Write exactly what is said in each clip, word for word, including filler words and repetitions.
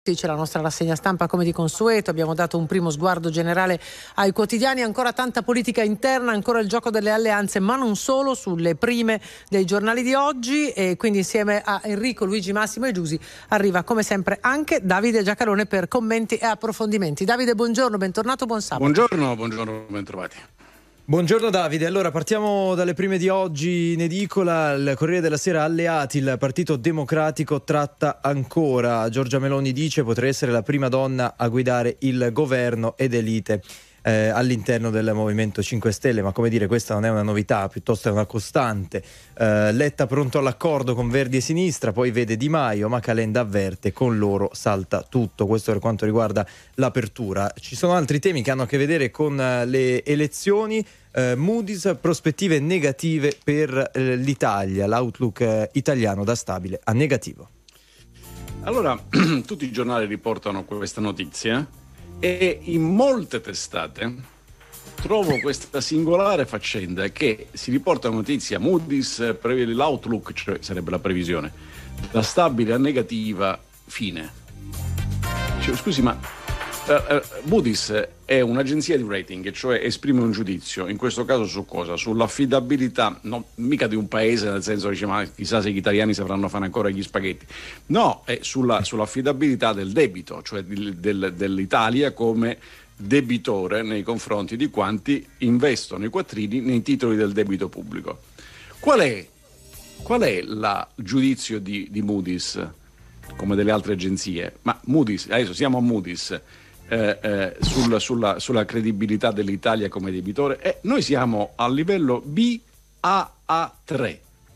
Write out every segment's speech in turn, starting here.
C'è la nostra rassegna stampa come di consueto, abbiamo dato un primo sguardo generale ai quotidiani, ancora tanta politica interna, ancora il gioco delle alleanze, ma non solo, sulle prime dei giornali di oggi, e quindi insieme a Enrico, Luigi, Massimo e Giusi arriva come sempre anche Davide Giacalone per commenti e approfondimenti. Davide, buongiorno, bentornato, buon sabato. Buongiorno, buongiorno, bentrovati. Buongiorno Davide, allora partiamo dalle prime di oggi in edicola. Il Corriere della Sera: alleati, il Partito Democratico tratta ancora. Giorgia Meloni dice potrei essere la prima donna a guidare il governo ed elite eh, all'interno del Movimento cinque Stelle, ma come dire, questa non è una novità, piuttosto è una costante. eh, Letta pronto all'accordo con Verdi e Sinistra, poi vede Di Maio, ma Calenda avverte con loro salta tutto. Questo per quanto riguarda l'apertura. Ci sono altri temi che hanno a che vedere con le elezioni. Uh, Moody's, prospettive negative per uh, l'Italia, l'outlook uh, italiano da stabile a negativo. Allora, tutti i giornali riportano questa notizia e in molte testate trovo questa singolare faccenda che si riporta una notizia: Moody's prevede l'outlook, cioè sarebbe la previsione, da stabile a negativa, fine. Cioè, scusi, ma Uh, uh, Moody's è un'agenzia di rating, cioè esprime un giudizio, in questo caso su cosa? Sull'affidabilità, no, mica di un paese, nel senso che dice, ma chissà se gli italiani sapranno fare ancora gli spaghetti. No, è sulla, sull'affidabilità del debito, cioè del, del, dell'Italia come debitore nei confronti di quanti investono i quattrini nei titoli del debito pubblico. Qual è, qual è il giudizio di, di Moody's, come delle altre agenzie? Ma Moody's, adesso siamo a Moody's, Eh, eh, sulla, sulla, sulla credibilità dell'Italia come debitore, e eh, noi siamo a livello B A A tre.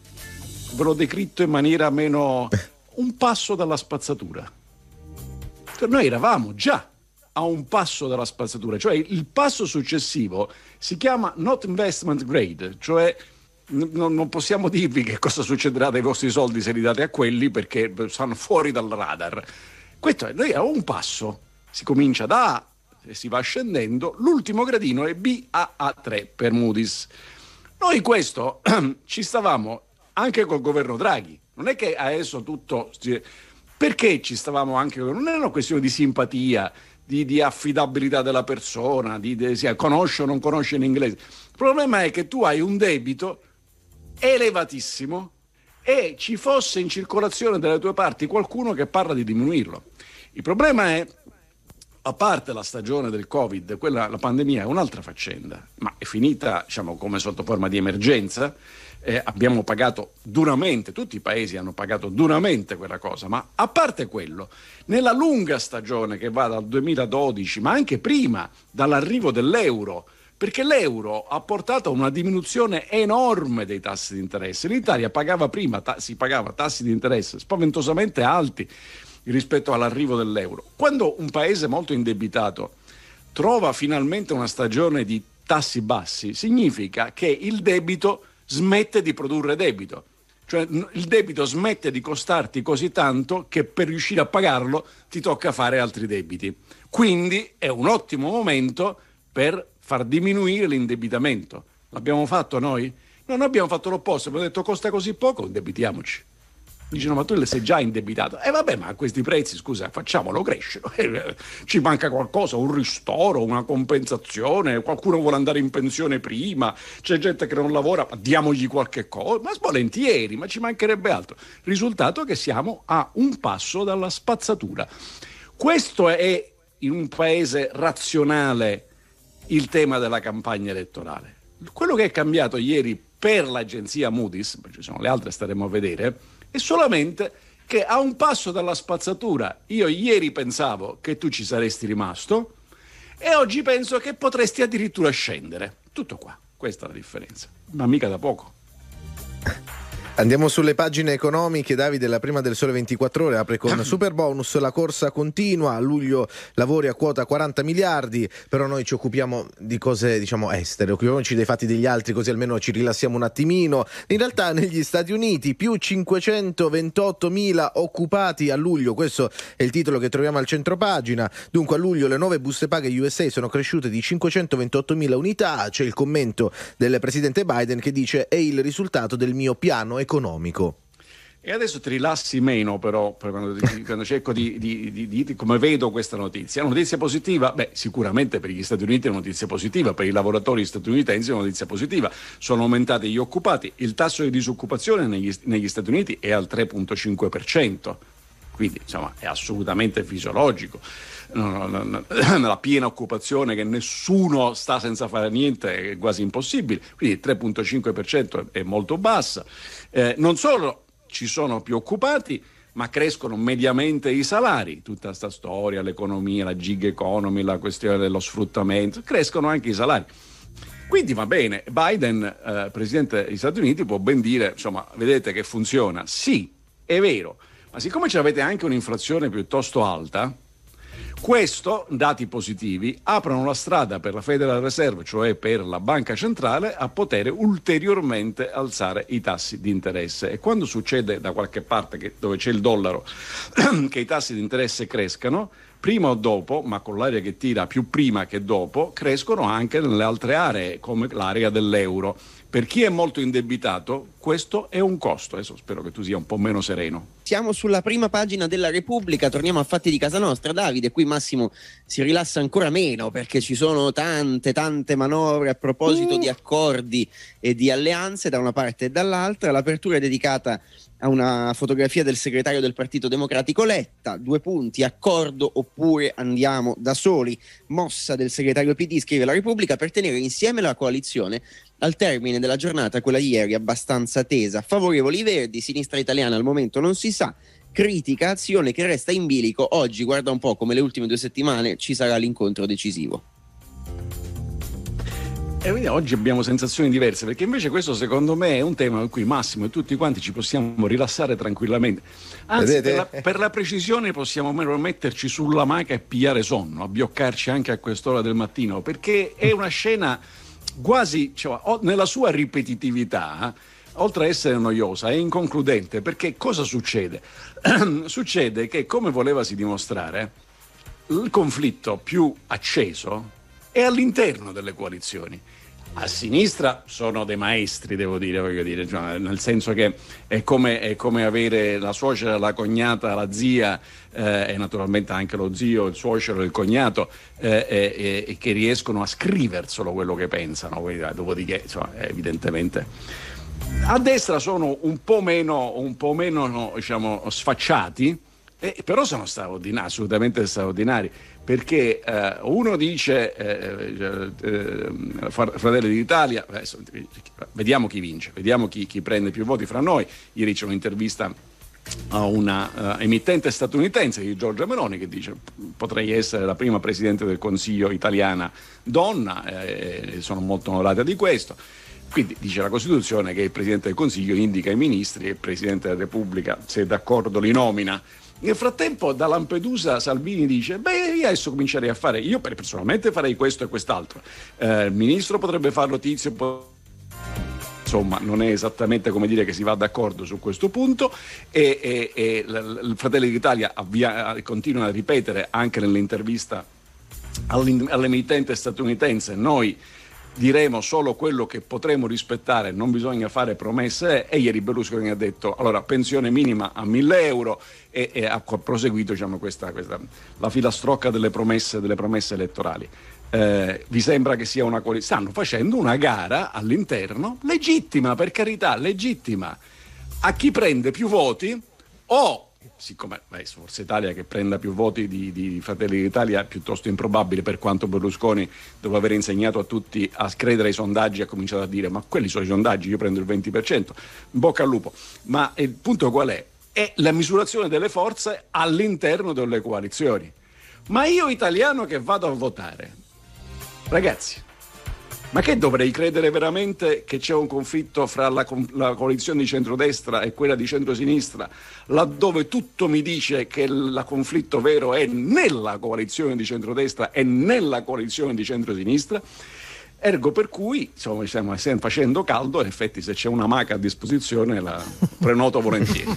Ve l'ho descritto in maniera meno, un passo dalla spazzatura. Cioè, noi eravamo già a un passo dalla spazzatura, cioè il passo successivo si chiama not investment grade, cioè n- non possiamo dirvi che cosa succederà dai vostri soldi se li date a quelli, perché stanno fuori dal radar. Questo è, noi a un passo. Si comincia da A e si va scendendo, l'ultimo gradino è B A A tre per Moody's. Noi questo ci stavamo anche col governo Draghi, non è che adesso tutto... Perché ci stavamo anche... Non è una questione di simpatia, di, di affidabilità della persona, di, di si conosce o non conosce in inglese. Il problema è che tu hai un debito elevatissimo e ci fosse in circolazione dalle tue parti qualcuno che parla di diminuirlo. Il problema è, a parte la stagione del Covid, quella, la pandemia è un'altra faccenda, ma è finita, diciamo, come sotto forma di emergenza. Eh, abbiamo pagato duramente, tutti i paesi hanno pagato duramente quella cosa, ma a parte quello, nella lunga stagione che va dal duemiladodici, ma anche prima, dall'arrivo dell'euro, perché l'euro ha portato a una diminuzione enorme dei tassi di interesse. L'Italia pagava prima, ta- si pagava tassi di interesse spaventosamente alti rispetto all'arrivo dell'euro. Quando un paese molto indebitato trova finalmente una stagione di tassi bassi, significa che il debito smette di produrre debito, cioè il debito smette di costarti così tanto che per riuscire a pagarlo ti tocca fare altri debiti. Quindi è un ottimo momento per far diminuire l'indebitamento. L'abbiamo fatto noi? No, noi abbiamo fatto l'opposto, abbiamo detto costa così poco, indebitiamoci. Dicono, ma tu le sei già indebitato. E eh vabbè, ma a questi prezzi, scusa, facciamolo crescere. Eh, ci manca qualcosa, un ristoro, una compensazione, qualcuno vuole andare in pensione prima, c'è gente che non lavora, ma diamogli qualche cosa, ma volentieri, ma ci mancherebbe altro. Risultato che siamo a un passo dalla spazzatura. Questo è, in un paese razionale, il tema della campagna elettorale. Quello che è cambiato ieri per l'agenzia Moody's, perché ci sono le altre, staremo a vedere, è solamente che a un passo dalla spazzatura io ieri pensavo che tu ci saresti rimasto e oggi penso che potresti addirittura scendere. Tutto qua, questa è la differenza, ma mica da poco. Andiamo sulle pagine economiche. Davide, la prima del Sole ventiquattro Ore apre con super bonus, la corsa continua, a luglio lavori a quota quaranta miliardi, però noi ci occupiamo di cose, diciamo, estere, occupiamoci dei fatti degli altri, così almeno ci rilassiamo un attimino. In realtà negli Stati Uniti più cinquecentoventottomila occupati a luglio, questo è il titolo che troviamo al centropagina. Dunque a luglio le nuove buste paga U S A sono cresciute di cinquecentoventottomila unità, c'è il commento del presidente Biden che dice è il risultato del mio piano economico. E adesso ti rilassi meno però per quando, quando cerco di, di, di, di come vedo questa notizia. È una notizia positiva? Beh, sicuramente per gli Stati Uniti è una notizia positiva, per i lavoratori statunitensi è una notizia positiva. Sono aumentati gli occupati, il tasso di disoccupazione negli, negli Stati Uniti è al tre virgola cinque per cento, quindi insomma è assolutamente fisiologico. No, no, no, la piena occupazione, che nessuno sta senza fare niente, è quasi impossibile, quindi il tre virgola cinque per cento è molto bassa. Eh, non solo ci sono più occupati, ma crescono mediamente i salari. Tutta questa storia, l'economia, la gig economy, la questione dello sfruttamento, crescono anche i salari. Quindi va bene, Biden, eh, presidente degli Stati Uniti, può ben dire, insomma, vedete che funziona. Sì, è vero, ma siccome avete anche un'inflazione piuttosto alta, questo, dati positivi, aprono la strada per la Federal Reserve, cioè per la banca centrale, a poter ulteriormente alzare i tassi di interesse. E quando succede da qualche parte che, dove c'è il dollaro che i tassi di interesse crescano, prima o dopo, ma con l'aria che tira più prima che dopo, crescono anche nelle altre aree, come l'area dell'euro. Per chi è molto indebitato, questo è un costo. Adesso spero che tu sia un po' meno sereno. Siamo sulla prima pagina della Repubblica, torniamo a fatti di casa nostra. Davide, qui Massimo si rilassa ancora meno perché ci sono tante tante manovre a proposito mm. di accordi e di alleanze da una parte e dall'altra. L'apertura è dedicata a una fotografia del segretario del Partito Democratico Letta, due punti, accordo oppure andiamo da soli, mossa del segretario P D, scrive la Repubblica, per tenere insieme la coalizione al termine della giornata, quella di ieri abbastanza tesa. Favorevoli i Verdi, sinistra italiana al momento non si sa, critica azione che resta in bilico. Oggi, guarda un po' come le ultime due settimane, ci sarà l'incontro decisivo. E quindi oggi abbiamo sensazioni diverse, perché invece questo secondo me è un tema in cui Massimo e tutti quanti ci possiamo rilassare tranquillamente. Anzi, per la, per la precisione possiamo meno metterci sulla maca e pigliare sonno, abbioccarci anche a quest'ora del mattino, perché è una scena quasi, cioè, nella sua ripetitività, oltre a essere noiosa, è inconcludente, perché cosa succede? Succede che, come volevasi dimostrare, il conflitto più acceso è all'interno delle coalizioni. A sinistra sono dei maestri, devo dire, voglio dire, cioè, nel senso che è come, è come avere la suocera, la cognata, la zia eh, e naturalmente anche lo zio, il suocero, il cognato eh, eh, eh, che riescono a scriverselo quello che pensano, dopodiché insomma, evidentemente. A destra sono un po' meno, un po' meno no, diciamo, sfacciati, eh, però sono straordinari, assolutamente straordinari. Perché eh, uno dice eh, eh, Fratelli d'Italia, adesso, vediamo chi vince, vediamo chi, chi prende più voti fra noi. Ieri c'è un'intervista a una uh, emittente statunitense di Giorgia Meloni che dice potrei essere la prima Presidente del Consiglio italiana donna, eh, sono molto onorata di questo. Quindi dice la Costituzione che il Presidente del Consiglio indica i ministri e il Presidente della Repubblica, se d'accordo, li nomina. Nel frattempo da Lampedusa Salvini dice beh io adesso comincerei a fare, io personalmente farei questo e quest'altro, eh, il ministro potrebbe farlo Tizio, po- insomma non è esattamente come dire che si va d'accordo su questo punto e, e, e il Fratelli d'Italia avvia, continua a ripetere anche nell'intervista all'emittente statunitense noi diremo solo quello che potremo rispettare, non bisogna fare promesse. E ieri Berlusconi ha detto allora pensione minima a mille euro e, e ha proseguito diciamo, questa, questa, la filastrocca delle promesse, delle promesse elettorali. Eh, vi sembra che sia una coalizione? Stanno facendo una gara all'interno legittima, per carità, legittima, a chi prende più voti o siccome beh, Forza Italia che prenda più voti di, di Fratelli d'Italia è piuttosto improbabile, per quanto Berlusconi, dopo aver insegnato a tutti a credere ai sondaggi, ha cominciato a dire ma quelli sono i sondaggi, io prendo il venti per cento, bocca al lupo. Ma il punto qual è? È la misurazione delle forze all'interno delle coalizioni. Ma io italiano che vado a votare, ragazzi, ma che dovrei credere veramente che c'è un conflitto fra la, la coalizione di centrodestra e quella di centrosinistra, laddove tutto mi dice che il conflitto vero è nella coalizione di centrodestra e nella coalizione di centrosinistra? Ergo per cui insomma stiamo facendo caldo, in effetti se c'è una maca a disposizione la prenoto volentieri.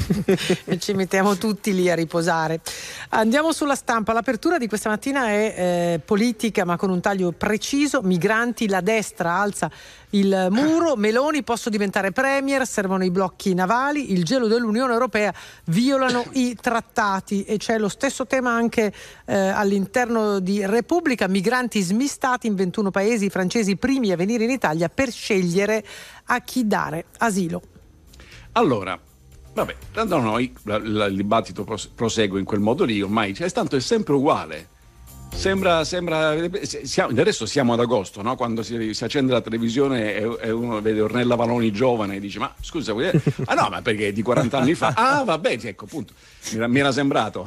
E ci mettiamo tutti lì a riposare. Andiamo sulla stampa. L'apertura di questa mattina è eh, politica ma con un taglio preciso. Migranti, la destra alza il muro, Meloni posso diventare premier, servono i blocchi navali, il gelo dell'Unione Europea, violano i trattati. E c'è lo stesso tema anche eh, all'interno di Repubblica, migranti smistati in ventuno paesi, i francesi primi a venire in Italia per scegliere a chi dare asilo. Allora, vabbè, tanto noi il dibattito prosegue in quel modo lì, ormai cioè, tanto è sempre uguale. Sembra, sembra siamo, adesso siamo ad agosto, no? Quando si, si accende la televisione e, e uno vede Ornella Valoni giovane e dice: ma scusa, ah no, ma perché di quaranta anni fa? Ah, vabbè, ecco, appunto, mi era, mi era sembrato.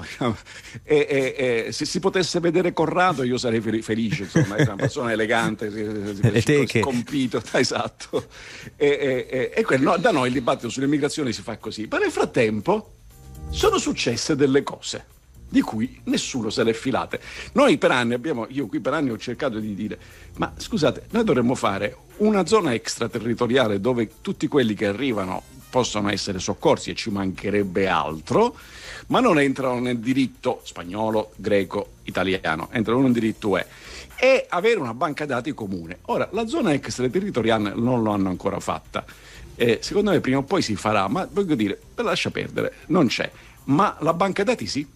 E, e, e se si potesse vedere Corrado, io sarei felice, insomma, è una persona elegante, scompito, esatto. E, e, e, e no, da noi il dibattito sull'immigrazione si fa così. Ma nel frattempo sono successe delle cose di cui nessuno se le filate. Noi per anni abbiamo, io qui per anni ho cercato di dire: ma scusate, noi dovremmo fare una zona extraterritoriale dove tutti quelli che arrivano possono essere soccorsi, e ci mancherebbe altro, ma non entrano nel diritto spagnolo, greco, italiano, entrano nel diritto U E, e avere una banca dati comune. Ora, la zona extraterritoriale non lo hanno ancora fatta, eh, secondo me prima o poi si farà, ma voglio dire, lascia perdere, non c'è, ma la banca dati sì.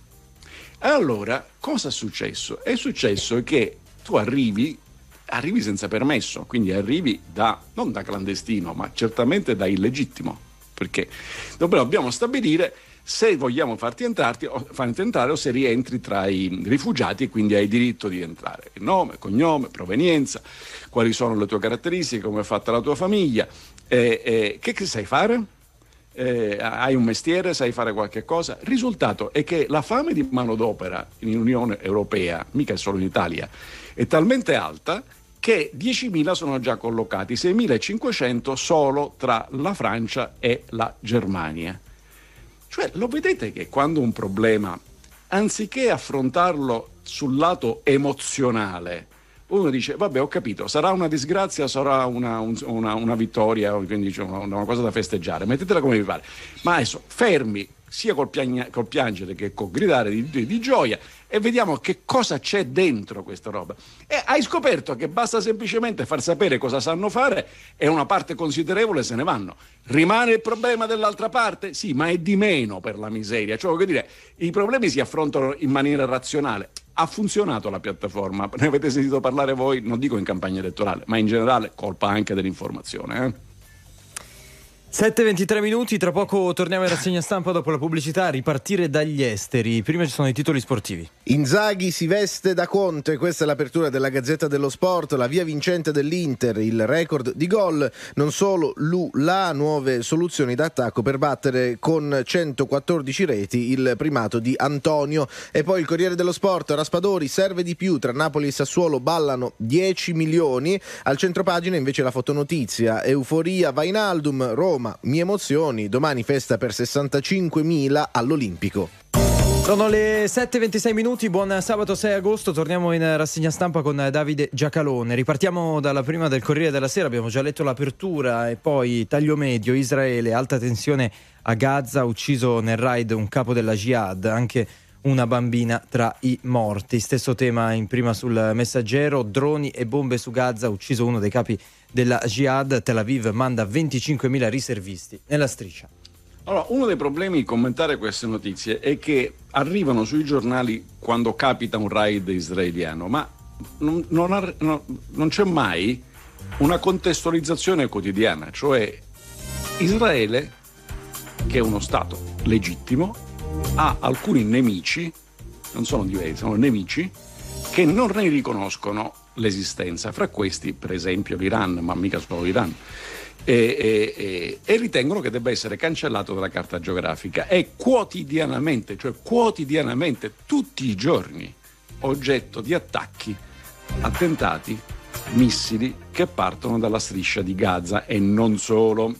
Allora, cosa è successo? È successo che tu arrivi, arrivi senza permesso, quindi arrivi da, non da clandestino, ma certamente da illegittimo, perché dobbiamo stabilire se vogliamo farti entrare o, farti entrare o se rientri tra i rifugiati e quindi hai diritto di entrare. Nome, cognome, provenienza, quali sono le tue caratteristiche, come è fatta la tua famiglia, eh, eh, che, che sai fare? Eh, hai un mestiere, sai fare qualche cosa. Il risultato è che la fame di manodopera in Unione Europea, mica solo in Italia, è talmente alta che diecimila sono già collocati, seimilacinquecento solo tra la Francia e la Germania. Cioè, lo vedete che quando un problema, anziché affrontarlo sul lato emozionale, uno dice: vabbè, ho capito, sarà una disgrazia, sarà una, una, una vittoria, quindi una, una cosa da festeggiare, mettetela come vi pare, ma adesso fermi sia col, piagna, col piangere che col gridare di, di, di gioia, e vediamo che cosa c'è dentro questa roba. E hai scoperto che basta semplicemente far sapere cosa sanno fare e una parte considerevole se ne vanno. Rimane il problema dell'altra parte? Sì, ma è di meno, per la miseria. Cioè, voglio dire, i problemi si affrontano in maniera razionale. Ha funzionato la piattaforma, ne avete sentito parlare voi, non dico in campagna elettorale, ma in generale, colpa anche dell'informazione, eh? sette e ventitré minuti, tra poco torniamo in rassegna stampa dopo la pubblicità, ripartire dagli esteri. Prima ci sono i titoli sportivi. Inzaghi si veste da Conte, questa è l'apertura della Gazzetta dello Sport, la via vincente dell'Inter, il record di gol, non solo Lula, nuove soluzioni d'attacco per battere con centoquattordici reti il primato di Antonio. E poi il Corriere dello Sport, Raspadori serve di più, tra Napoli e Sassuolo ballano dieci milioni, al centropagina invece la fotonotizia, euforia Wijnaldum, Roma, mi emozioni, domani festa per sessantacinquemila all'Olimpico. Sono le sette e ventisei minuti, buon sabato sei agosto, torniamo in rassegna stampa con Davide Giacalone. Ripartiamo dalla prima del Corriere della Sera, abbiamo già letto l'apertura, e poi taglio medio, Israele, alta tensione a Gaza, ucciso nel raid un capo della Jihad, anche una bambina tra i morti. Stesso tema in prima sul Messaggero, droni e bombe su Gaza, ucciso uno dei capi della Jihad, Tel Aviv manda venticinquemila riservisti nella striscia. Allora, uno dei problemi di commentare queste notizie è che arrivano sui giornali quando capita un raid israeliano, ma non, non, ha, non, non c'è mai una contestualizzazione quotidiana, cioè Israele, che è uno stato legittimo, ha alcuni nemici, non sono diversi, sono nemici, che non ne riconoscono l'esistenza, fra questi per esempio l'Iran, ma mica solo l'Iran, e, e, e, e ritengono che debba essere cancellato dalla carta geografica. È quotidianamente, cioè quotidianamente, tutti i giorni, oggetto di attacchi, attentati, missili che partono dalla striscia di Gaza, e non solo.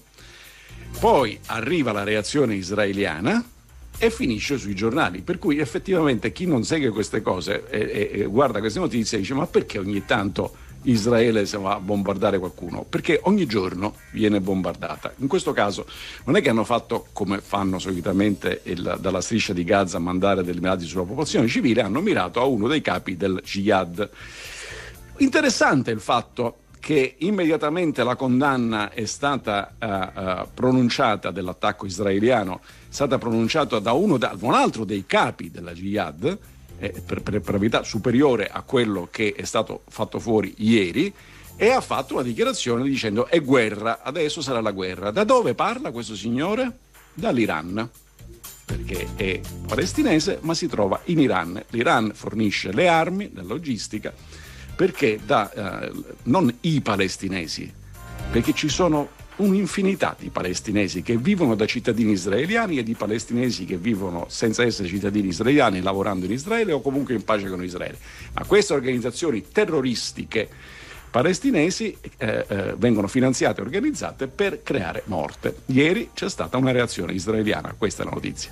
Poi arriva la reazione israeliana e finisce sui giornali, per cui effettivamente chi non segue queste cose e, e, e guarda queste notizie dice: ma perché ogni tanto Israele si va a bombardare qualcuno? Perché ogni giorno viene bombardata. In questo caso non è che hanno fatto come fanno solitamente il, dalla striscia di Gaza, mandare dei mezzi sulla popolazione civile, hanno mirato a uno dei capi del Jihad. Interessante il fatto che immediatamente la condanna è stata uh, uh, pronunciata dell'attacco israeliano, è stata pronunciata da uno da un altro dei capi della Jihad, eh, per, per gravità superiore a quello che è stato fatto fuori ieri, e ha fatto una dichiarazione dicendo è guerra, adesso sarà la guerra. Da dove parla questo signore? Dall'Iran, perché è palestinese ma si trova in Iran. L'Iran fornisce le armi, la logistica, perché da eh, non i palestinesi, perché ci sono un'infinità di palestinesi che vivono da cittadini israeliani e di palestinesi che vivono senza essere cittadini israeliani, lavorando in Israele o comunque in pace con Israele. Ma queste organizzazioni terroristiche palestinesi eh, eh, vengono finanziate e organizzate per creare morte. Ieri c'è stata una reazione israeliana, questa è la notizia.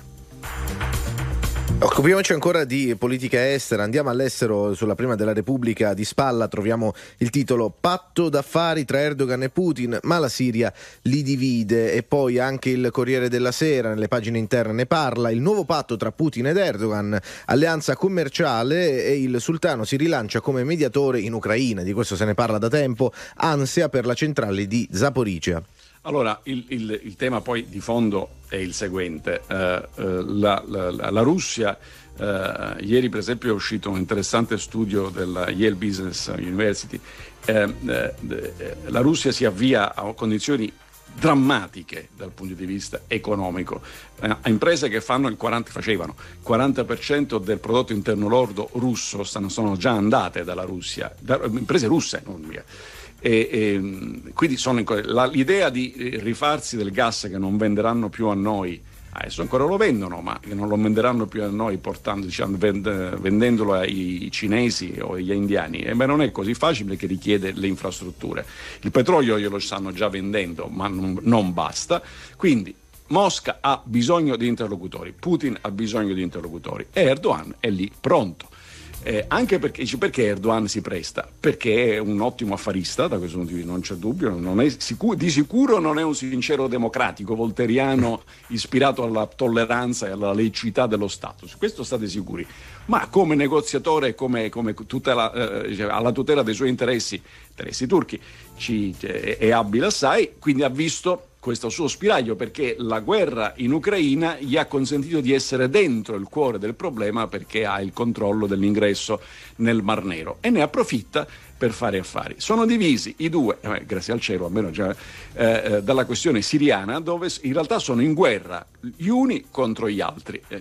Occupiamoci ancora di politica estera, andiamo all'estero. Sulla Prima della Repubblica di spalla troviamo il titolo Patto d'affari tra Erdogan e Putin, ma la Siria li divide, e poi anche il Corriere della Sera nelle pagine interne ne parla. Il nuovo patto tra Putin ed Erdogan, alleanza commerciale, e il sultano si rilancia come mediatore in Ucraina, di questo se ne parla da tempo, ansia per la centrale di Zaporizhzhia. Allora, il, il, il tema poi di fondo è il seguente. Eh, eh, la, la, la Russia, eh, ieri per esempio è uscito un interessante studio della Yale Business University, eh, eh, la Russia si avvia a condizioni drammatiche dal punto di vista economico, eh, a imprese che fanno il quaranta, facevano il quaranta per cento del prodotto interno lordo russo, stanno, sono già andate dalla Russia, da, imprese russe, non mia. E, e, quindi sono in, la, l'idea di rifarsi del gas che non venderanno più a noi, adesso ancora lo vendono, ma che non lo venderanno più a noi portando, diciamo, vend, vendendolo ai cinesi o agli indiani, e beh, non è così facile, che richiede le infrastrutture. Il petrolio glielo stanno già vendendo, ma non, non basta. Quindi Mosca ha bisogno di interlocutori, Putin ha bisogno di interlocutori, e Erdogan è lì pronto. Eh, anche perché, perché Erdogan si presta? Perché è un ottimo affarista, da questo punto di vista non c'è dubbio, non è sicuro, di sicuro non è un sincero democratico volteriano ispirato alla tolleranza e alla laicità dello Stato, su questo state sicuri, ma come negoziatore, come, come tutela, eh, alla tutela dei suoi interessi, interessi turchi, ci, è, è abile assai, quindi ha visto questo suo spiraglio, perché la guerra in Ucraina gli ha consentito di essere dentro il cuore del problema, perché ha il controllo dell'ingresso nel Mar Nero, e ne approfitta per fare affari. Sono divisi i due, eh, grazie al cielo almeno, cioè, eh, dalla questione siriana, dove in realtà sono in guerra gli uni contro gli altri. Eh,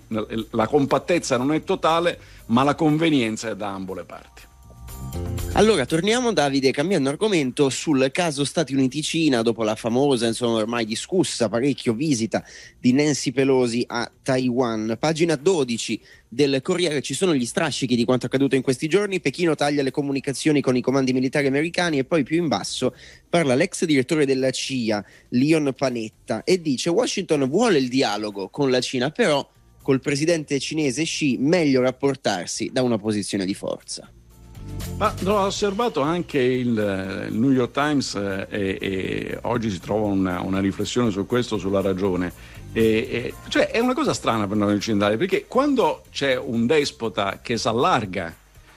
la compattezza non è totale, ma la convenienza è da ambo le parti. Allora torniamo, Davide, cambiando argomento, sul caso Stati Uniti-Cina, dopo la famosa, insomma ormai discussa parecchio, visita di Nancy Pelosi a Taiwan. Pagina dodici del Corriere, ci sono gli strascichi di quanto accaduto in questi giorni. Pechino taglia le comunicazioni con i comandi militari americani, e poi più in basso parla l'ex direttore della C I A, Leon Panetta, e dice: Washington vuole il dialogo con la Cina, però col presidente cinese Xi meglio rapportarsi da una posizione di forza. Ma l'ho osservato anche il, il New York Times, eh, e, e oggi si trova una, una riflessione su questo, sulla ragione. E, e, cioè è una cosa strana per noi occidentali, perché quando c'è un despota che si allarga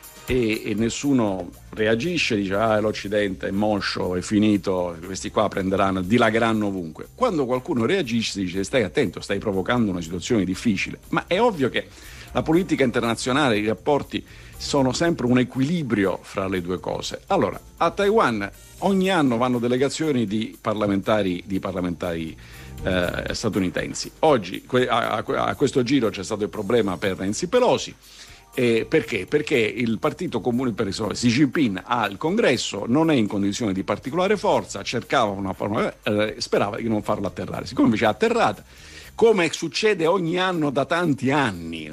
e, e nessuno reagisce, dice ah l'Occidente è moscio, è finito, questi qua prenderanno, dilagheranno ovunque. Quando qualcuno reagisce dice stai attento, stai provocando una situazione difficile. Ma è ovvio che la politica internazionale, i rapporti sono sempre un equilibrio fra le due cose. Allora, a Taiwan ogni anno vanno delegazioni di parlamentari, di parlamentari eh, statunitensi. Oggi a, a questo giro c'è stato il problema per Nancy Pelosi. Eh, perché? Perché il partito comune, per esempio, Xi Jinping ha il congresso, non è in condizione di particolare forza, cercava una forma, eh, sperava di non farla atterrare. Siccome invece è atterrata, come succede ogni anno da tanti anni,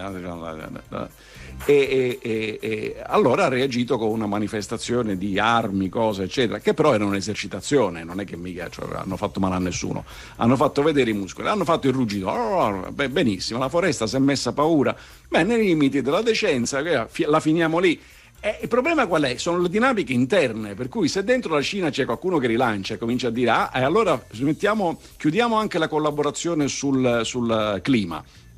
e, e, e allora ha reagito con una manifestazione di armi, cose eccetera, che però era un'esercitazione, non è che mica cioè, hanno fatto male a nessuno, hanno fatto vedere i muscoli, hanno fatto il ruggito, oh, beh, benissimo, la foresta si è messa a paura, beh, nei limiti della decenza la finiamo lì. E il problema qual è? Sono le dinamiche interne, per cui se dentro la Cina c'è qualcuno che rilancia e comincia a dire ah, e allora mettiamo, chiudiamo anche la collaborazione sul, sul clima,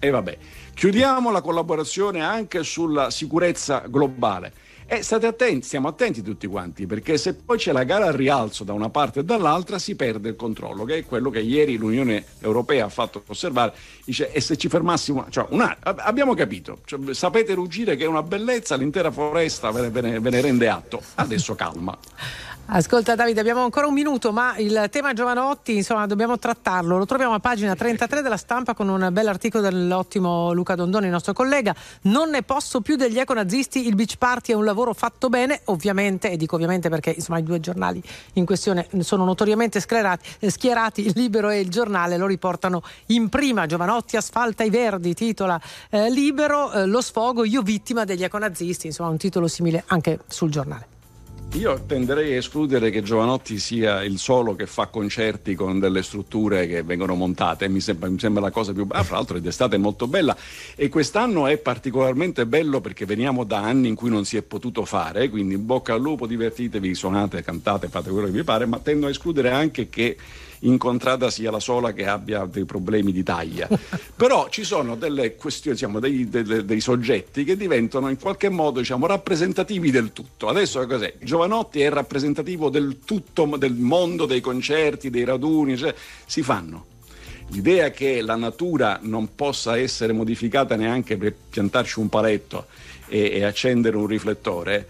E vabbè, chiudiamo la collaborazione anche sulla sicurezza globale. E state attenti, stiamo attenti tutti quanti, perché se poi c'è la gara al rialzo da una parte e dall'altra si perde il controllo, che è quello che ieri l'Unione Europea ha fatto osservare. Dice, e se ci fermassimo, cioè, una, abbiamo capito, cioè, sapete ruggire che è una bellezza, l'intera foresta ve ne, ve ne, ve ne rende atto, adesso calma. Ascolta Davide, abbiamo ancora un minuto, ma il tema Giovanotti, insomma, dobbiamo trattarlo. Lo troviamo a pagina trentatré della Stampa con un bell'articolo dell'ottimo Luca Dondoni, il nostro collega. Non ne posso più degli econazisti, il beach party è un lavoro fatto bene, ovviamente, e dico ovviamente perché insomma i due giornali in questione sono notoriamente schierati, schierati, il Libero e il Giornale lo riportano in prima. Giovanotti asfalta i verdi, titola eh, Libero, eh, lo sfogo, io vittima degli econazisti, insomma un titolo simile anche sul Giornale. Io tenderei a escludere che Giovanotti sia il solo che fa concerti con delle strutture che vengono montate, mi sembra, mi sembra la cosa più bella. Ah, fra l'altro d'estate è molto bella e quest'anno è particolarmente bello perché veniamo da anni in cui non si è potuto fare, quindi in bocca al lupo, divertitevi, suonate, cantate, fate quello che vi pare, ma tendo a escludere anche che Incontrada sia la sola che abbia dei problemi di taglia. Però ci sono delle questioni, diciamo, dei, dei, dei soggetti che diventano in qualche modo, diciamo, rappresentativi del tutto. Adesso cos'è? Giovanotti è rappresentativo del tutto, del mondo dei concerti, dei raduni, cioè, si fanno. L'idea che la natura non possa essere modificata neanche per piantarci un paletto e, e accendere un riflettore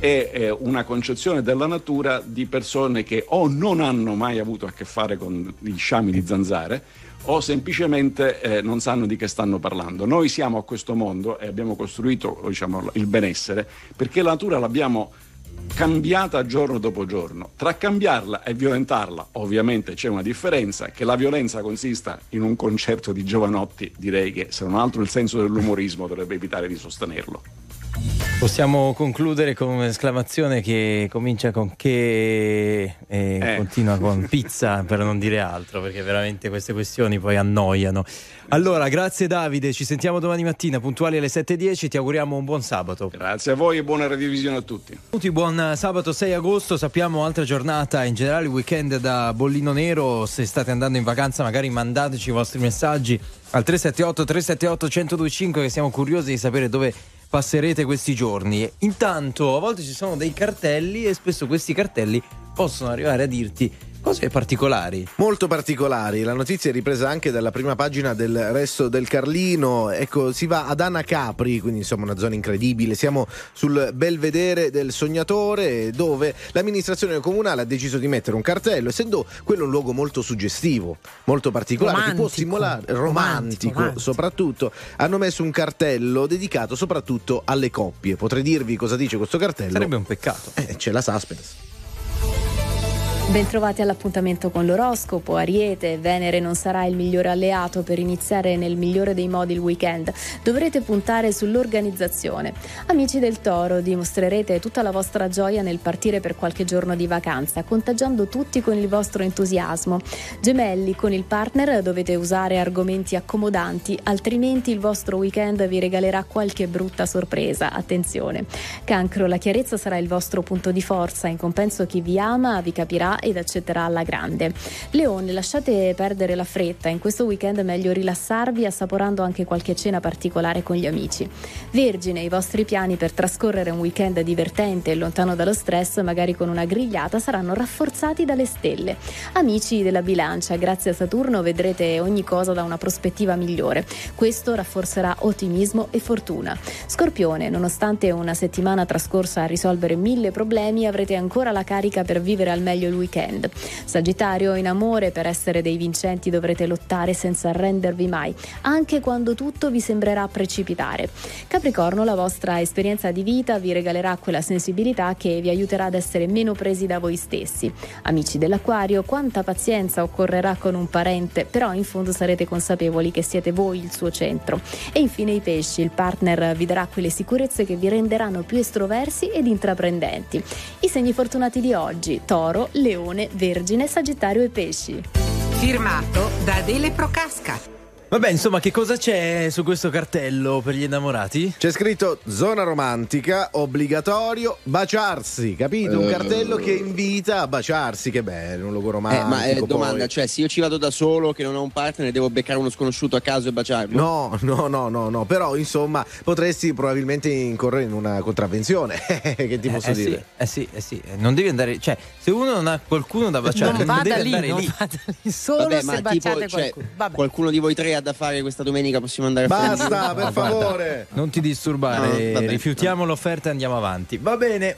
è una concezione della natura di persone che o non hanno mai avuto a che fare con gli sciami di zanzare o semplicemente eh, non sanno di che stanno parlando. Noi siamo a questo mondo e abbiamo costruito, diciamo, il benessere perché la natura l'abbiamo cambiata giorno dopo giorno. Tra cambiarla e violentarla ovviamente c'è una differenza. Che la violenza consista in un concerto di Giovanotti, direi che se non altro il senso dell'umorismo dovrebbe evitare di sostenerlo. Possiamo concludere con un'esclamazione che comincia con che e eh. continua con pizza, per non dire altro, perché veramente queste questioni poi annoiano. Allora, grazie Davide, ci sentiamo domani mattina puntuali alle sette e dieci, ti auguriamo un buon sabato. Grazie a voi e buona revisione a tutti. Buon sabato sei agosto, sappiamo altra giornata, in generale weekend da bollino nero. Se state andando in vacanza magari mandateci i vostri messaggi al tre sette otto tre sette otto uno zero due cinque che siamo curiosi di sapere dove passerete questi giorni. Intanto a volte ci sono dei cartelli e spesso questi cartelli possono arrivare a dirti cose particolari. Molto particolari. La notizia è ripresa anche dalla prima pagina del Resto del Carlino. Ecco, si va ad Anacapri, quindi insomma una zona incredibile. Siamo sul Belvedere del Sognatore, dove l'amministrazione comunale ha deciso di mettere un cartello, essendo quello un luogo molto suggestivo, molto particolare, romantico, che può simulare romantico, romantico, romantico. Soprattutto hanno messo un cartello dedicato soprattutto alle coppie. Potrei dirvi cosa dice questo cartello? Sarebbe un peccato. Eh, c'è la suspense. Bentrovati all'appuntamento con l'oroscopo. Ariete, Venere non sarà il migliore alleato per iniziare nel migliore dei modi il weekend. Dovrete puntare sull'organizzazione. Amici del Toro, dimostrerete tutta la vostra gioia nel partire per qualche giorno di vacanza, contagiando tutti con il vostro entusiasmo. Gemelli, con il partner dovete usare argomenti accomodanti, altrimenti il vostro weekend vi regalerà qualche brutta sorpresa. Attenzione. Cancro, la chiarezza sarà il vostro punto di forza, in compenso chi vi ama vi capirà ed accetterà alla grande. Leone, lasciate perdere la fretta, in questo weekend è meglio rilassarvi assaporando anche qualche cena particolare con gli amici. Vergine, i vostri piani per trascorrere un weekend divertente e lontano dallo stress, magari con una grigliata, saranno rafforzati dalle stelle. Amici della Bilancia, grazie a Saturno vedrete ogni cosa da una prospettiva migliore. Questo rafforzerà ottimismo e fortuna. Scorpione, nonostante una settimana trascorsa a risolvere mille problemi, avrete ancora la carica per vivere al meglio il weekend. Sagittario, in amore, per essere dei vincenti dovrete lottare senza arrendervi mai, anche quando tutto vi sembrerà precipitare. Capricorno, la vostra esperienza di vita vi regalerà quella sensibilità che vi aiuterà ad essere meno presi da voi stessi. Amici dell'Acquario, quanta pazienza occorrerà con un parente, però in fondo sarete consapevoli che siete voi il suo centro. E infine i Pesci, il partner vi darà quelle sicurezze che vi renderanno più estroversi ed intraprendenti. I segni fortunati di oggi: Toro, Leone, Vergine, Sagittario e Pesci. Firmato da Adele Procasca. Vabbè, insomma, che cosa c'è su questo cartello per gli innamorati? C'è scritto zona romantica, obbligatorio baciarsi, capito? Un cartello che invita a baciarsi, che bello, un logo romantico. Eh, ma eh, domanda, poi. cioè se io ci vado da solo che non ho un partner devo beccare uno sconosciuto a caso e baciarlo? No, no, no, no, no, però insomma potresti probabilmente incorrere in una contravvenzione, che ti posso eh, dire? Sì, eh sì, eh sì, non devi andare, cioè se uno non ha qualcuno da baciare non non vada deve lì, andare non lì. vada lì, solo Vabbè, se ma baciate tipo, cioè, qualcuno. Vabbè. qualcuno di voi tre ha da fare questa domenica, possiamo andare a Basta, fare per No, guarda, favore. non ti disturbare, No, vabbè. rifiutiamo l'offerta e andiamo avanti. Va bene.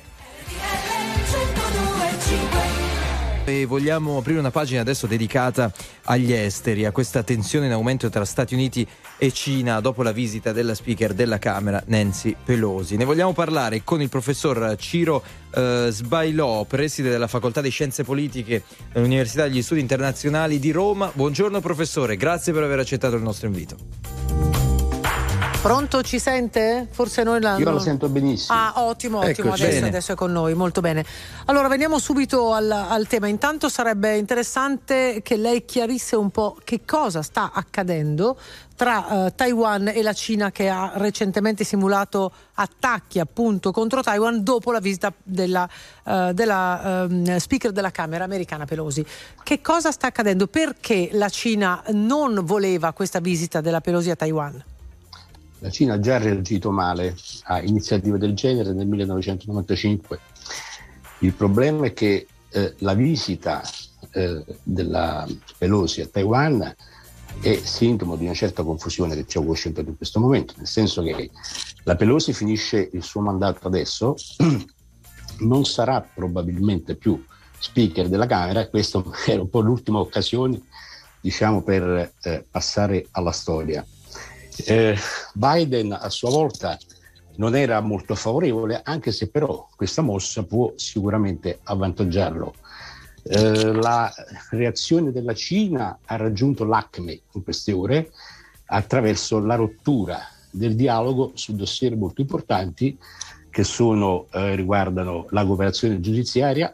E vogliamo aprire una pagina adesso dedicata agli esteri, a questa tensione in aumento tra Stati Uniti e Cina dopo la visita della speaker della Camera Nancy Pelosi. Ne vogliamo parlare con il professor Ciro eh, Sbailò, preside della Facoltà di Scienze Politiche dell'Università degli Studi Internazionali di Roma. Buongiorno professore, grazie per aver accettato il nostro invito. Pronto, ci sente? Forse noi la... Io lo sento benissimo. Ah, ottimo, ottimo, Eccoci. adesso, Bene. adesso è con noi, molto bene. Allora, veniamo subito al, al tema. Intanto sarebbe interessante che lei chiarisse un po' che cosa sta accadendo tra uh, Taiwan e la Cina, che ha recentemente simulato attacchi appunto contro Taiwan dopo la visita della, uh, della um, speaker della Camera americana Pelosi. Che cosa sta accadendo? Perché la Cina non voleva questa visita della Pelosi a Taiwan? La Cina ha già reagito male a iniziative del genere nel millenovecentonovantacinque. Il problema è che eh, la visita eh, della Pelosi a Taiwan è sintomo di una certa confusione che c'è a Washington in questo momento, nel senso che la Pelosi finisce il suo mandato adesso, non sarà probabilmente più speaker della Camera, e questa era un po' l'ultima occasione, diciamo, per eh, passare alla storia. Eh, Biden a sua volta non era molto favorevole, anche se però questa mossa può sicuramente avvantaggiarlo. Eh, la reazione della Cina ha raggiunto l'acme in queste ore attraverso la rottura del dialogo su dossier molto importanti che sono, eh, riguardano la cooperazione giudiziaria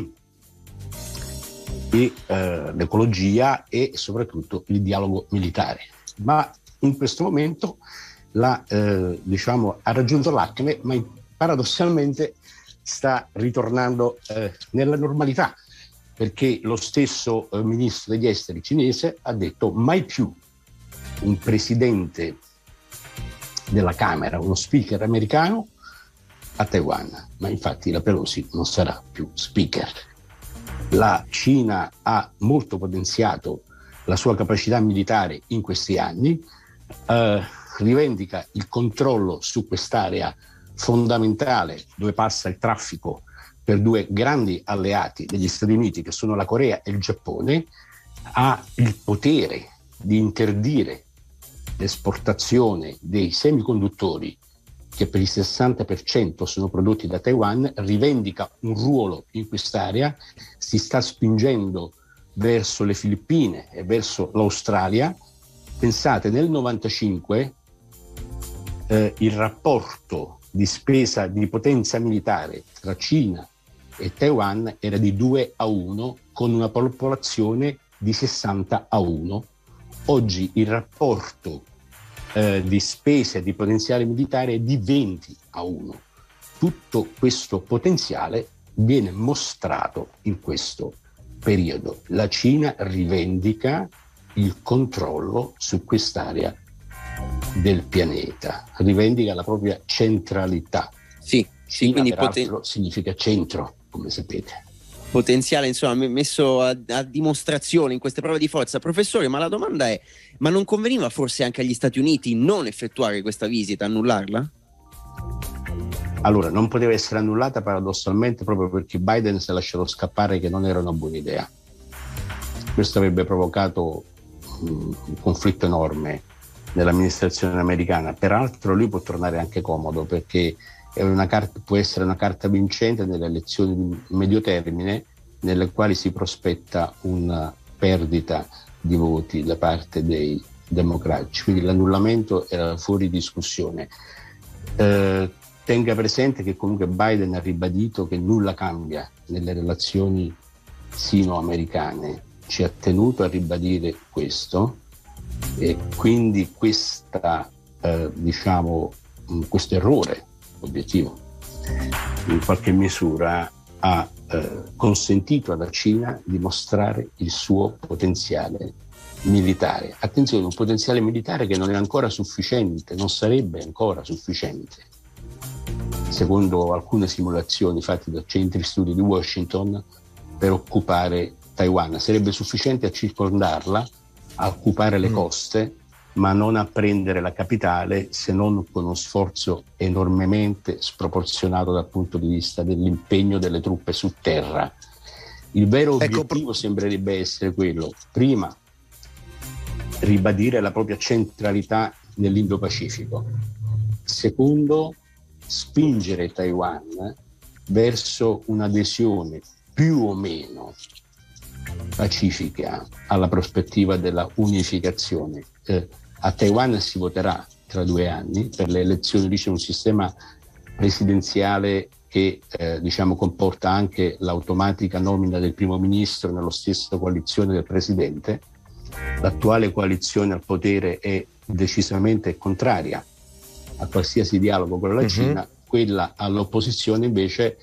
e eh, l'ecologia e soprattutto il dialogo militare. Ma in questo momento la, eh, diciamo, ha raggiunto l'acme, ma paradossalmente sta ritornando eh, nella normalità, perché lo stesso eh, ministro degli esteri cinese ha detto mai più un presidente della Camera, uno speaker americano a Taiwan, ma infatti la Pelosi non sarà più speaker. La Cina ha molto potenziato la sua capacità militare in questi anni, Uh, rivendica il controllo su quest'area fondamentale dove passa il traffico per due grandi alleati degli Stati Uniti che sono la Corea e il Giappone, ha il potere di interdire l'esportazione dei semiconduttori che per il sessanta per cento sono prodotti da Taiwan, rivendica un ruolo in quest'area, si sta spingendo verso le Filippine e verso l'Australia. Pensate, nel novantacinque eh, il rapporto di spesa di potenza militare tra Cina e Taiwan era di due a uno, con una popolazione di sessanta a uno. Oggi il rapporto eh, di spesa di potenziale militare è di venti a uno. Tutto questo potenziale viene mostrato in questo periodo. La Cina rivendica il controllo su quest'area del pianeta, rivendica la propria centralità. Sì, sì, Cina, quindi peraltro, poten- significa centro, come sapete. potenziale, insomma, messo a, a dimostrazione in queste prove di forza. Professore, ma la domanda è, ma non conveniva forse anche agli Stati Uniti non effettuare questa visita, annullarla? Allora, non poteva essere annullata paradossalmente proprio perché Biden si è lasciato scappare che non era una buona idea. Questo avrebbe provocato un conflitto enorme nell'amministrazione americana. Peraltro lui può tornare anche comodo, perché è una carta, può essere una carta vincente nelle elezioni di medio termine, nelle quali si prospetta una perdita di voti da parte dei democratici, quindi l'annullamento era fuori discussione. Eh, tenga presente che comunque Biden ha ribadito che nulla cambia nelle relazioni sino-americane, ci ha tenuto a ribadire questo, E quindi questa, eh, diciamo, questo errore obiettivo in qualche misura ha eh, consentito alla Cina di mostrare il suo potenziale militare. Attenzione, un potenziale militare che non è ancora sufficiente, non sarebbe ancora sufficiente, secondo alcune simulazioni fatte da centri studi di Washington, per occupare Taiwan. Sarebbe sufficiente a circondarla, a occupare le coste, ma non a prendere la capitale, se non con uno sforzo enormemente sproporzionato dal punto di vista dell'impegno delle truppe su terra. Il vero obiettivo ecco, sembrerebbe essere quello, prima, ribadire la propria centralità nell'Indo-Pacifico, secondo, spingere Taiwan verso un'adesione più o meno pacifica alla prospettiva della unificazione. Eh, a Taiwan si voterà tra due anni per le elezioni, lì c'è un sistema presidenziale che eh, diciamo comporta anche l'automatica nomina del primo ministro nella stessa coalizione del presidente. L'attuale coalizione al potere è decisamente contraria a qualsiasi dialogo con la uh-huh. Cina, quella all'opposizione invece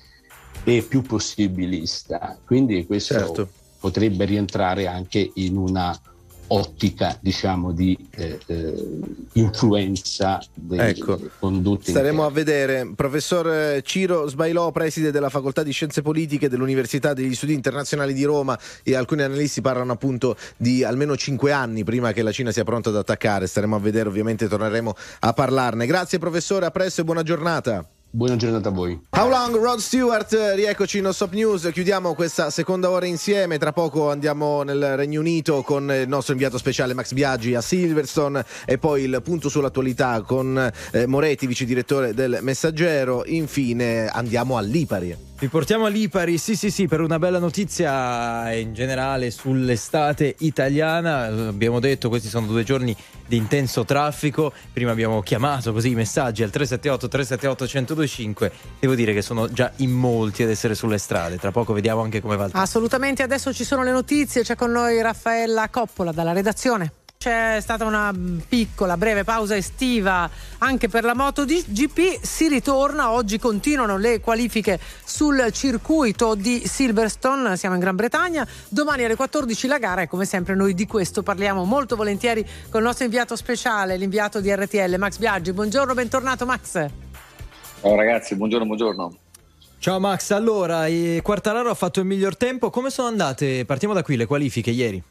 è più possibilista, quindi questo certo. potrebbe rientrare anche in una ottica, diciamo, di eh, eh, influenza dei ecco. condotti. Staremo interni. a vedere. Professor Ciro Sbailò, preside della Facoltà di Scienze Politiche dell'Università degli Studi Internazionali di Roma, e alcuni analisti parlano appunto di almeno cinque anni prima che la Cina sia pronta ad attaccare. Staremo a vedere, ovviamente torneremo a parlarne. Grazie professore, a presto e buona giornata. Buona giornata a voi. How long, Rod Stewart, rieccoci in No Stop News, chiudiamo questa seconda ora insieme, tra poco andiamo nel Regno Unito con il nostro inviato speciale Max Biaggi a Silverstone e poi il punto sull'attualità con eh, Moretti, vice direttore del Messaggero, infine andiamo a Lipari. Vi portiamo a Lipari, sì sì sì, per una bella notizia in generale sull'estate italiana. Abbiamo detto, questi sono due giorni di intenso traffico. Prima abbiamo chiamato così i messaggi al tre sette otto tre sette otto uno zero due cinque. Devo dire che sono già in molti ad essere sulle strade. Tra poco vediamo anche come va il tempo. Assolutamente, adesso ci sono le notizie, c'è con noi Raffaella Coppola dalla redazione. C'è stata una piccola, breve pausa estiva anche per la MotoGP, si ritorna, oggi continuano le qualifiche sul circuito di Silverstone, siamo in Gran Bretagna, domani alle quattordici la gara e come sempre noi di questo parliamo molto volentieri con il nostro inviato speciale, l'inviato di R T L Max Biaggi. Buongiorno, bentornato Max. Ciao ragazzi, buongiorno, buongiorno. Ciao Max, allora Quartararo ha fatto il miglior tempo, come sono andate? Partiamo da qui, le qualifiche ieri.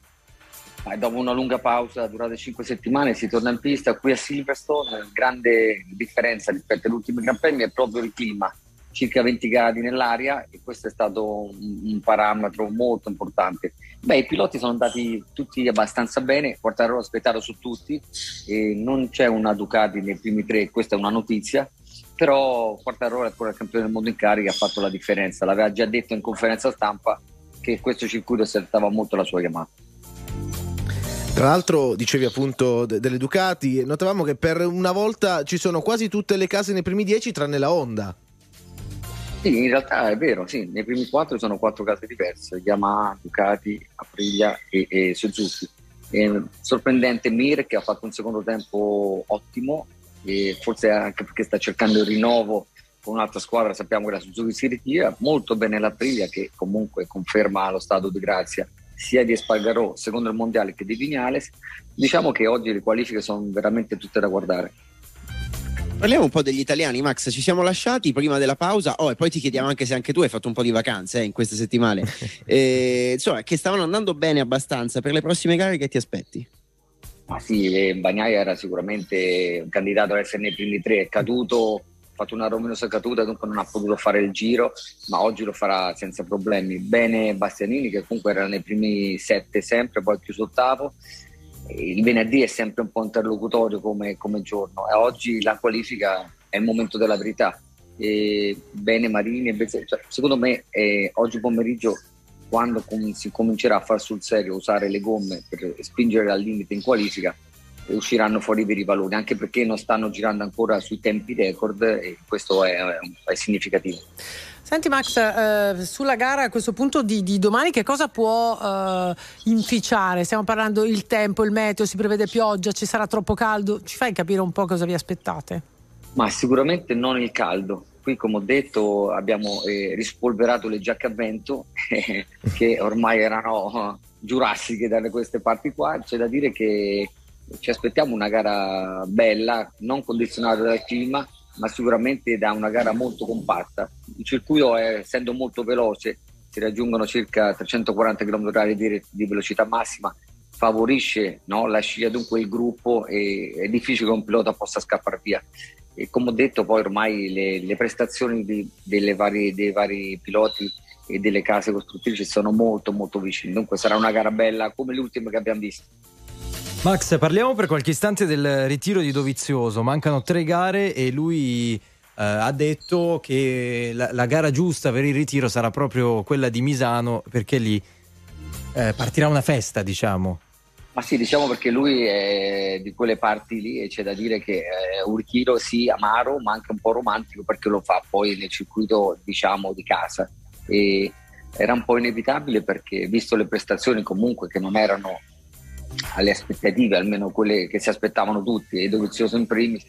Dopo una lunga pausa durata cinque settimane si torna in pista qui a Silverstone. Grande differenza rispetto agli ultimi Gran Premi è proprio il clima, circa venti gradi nell'aria, e questo è stato un, un parametro molto importante. Beh, i piloti sono andati tutti abbastanza bene, Quartararo aspettato su tutti, e non c'è una Ducati nei primi tre, questa è una notizia, però Quartararo è ancora il campione del mondo in carica, ha fatto la differenza, l'aveva già detto in conferenza stampa che questo circuito aspettava molto la sua Yamaha. Tra l'altro dicevi appunto de- delle Ducati, notavamo che per una volta ci sono quasi tutte le case nei primi dieci tranne la Honda. Sì, in realtà è vero, sì, nei primi quattro sono quattro case diverse, Yamaha, Ducati, Aprilia e, e Suzuki. E sorprendente Mir, che ha fatto un secondo tempo ottimo, e forse anche perché sta cercando il rinnovo con un'altra squadra, sappiamo che la Suzuki si ritira, molto bene l'Aprilia che comunque conferma lo stato di grazia sia di Espargarò, secondo il mondiale, che di Viñales. Diciamo che oggi le qualifiche sono veramente tutte da guardare. Parliamo un po' degli italiani, Max. Ci siamo lasciati prima della pausa. Oh, e poi ti chiediamo anche se anche tu hai fatto un po' di vacanze eh, in queste settimane. eh, insomma, che stavano andando bene abbastanza. Per le prossime gare che ti aspetti? Ma sì, Bagnaia era sicuramente un candidato ad essere nei primi tre, è caduto, ha fatto una rominosa caduta, dunque non ha potuto fare il giro, ma oggi lo farà senza problemi. Bene Bastianini, che comunque era nei primi sette sempre, poi chiuso ottavo. Il venerdì è sempre un po' interlocutorio come, come giorno, e oggi la qualifica è il momento della verità. E bene Marini e Bezzecchi, cioè, secondo me eh, oggi pomeriggio, quando com- si comincerà a far sul serio usare le gomme per spingere al limite in qualifica, usciranno fuori i veri valori, anche perché non stanno girando ancora sui tempi record e questo è, è significativo. Senti Max, eh, sulla gara a questo punto di, di domani che cosa può eh, inficiare? Stiamo parlando il tempo, il meteo, si prevede pioggia, ci sarà troppo caldo? Ci fai capire un po' cosa vi aspettate? Ma sicuramente non il caldo. Qui, come ho detto, abbiamo eh, rispolverato le giacche a vento eh, che ormai erano giurassiche da queste parti qua. C'è da dire che ci aspettiamo una gara bella, non condizionata dal clima, ma sicuramente da una gara molto compatta. Il circuito, è, essendo molto veloce, si raggiungono circa trecentoquaranta chilometri orari di, di velocità massima, favorisce, no, la scia, dunque il gruppo, e è difficile che un pilota possa scappare via. E come ho detto, poi ormai le, le prestazioni di, delle varie, dei vari piloti e delle case costruttrici sono molto molto vicine, dunque sarà una gara bella come le ultime che abbiamo visto. Max, parliamo per qualche istante del ritiro di Dovizioso. Mancano tre gare e lui eh, ha detto che la, la gara giusta per il ritiro sarà proprio quella di Misano, perché lì eh, partirà una festa, diciamo. Ma sì, diciamo, perché lui è di quelle parti lì e c'è da dire che è un ritiro sì amaro ma anche un po' romantico, perché lo fa poi nel circuito, diciamo, di casa, e era un po' inevitabile perché, visto le prestazioni comunque che non erano alle aspettative, almeno quelle che si aspettavano tutti, e Dovizioso in primis,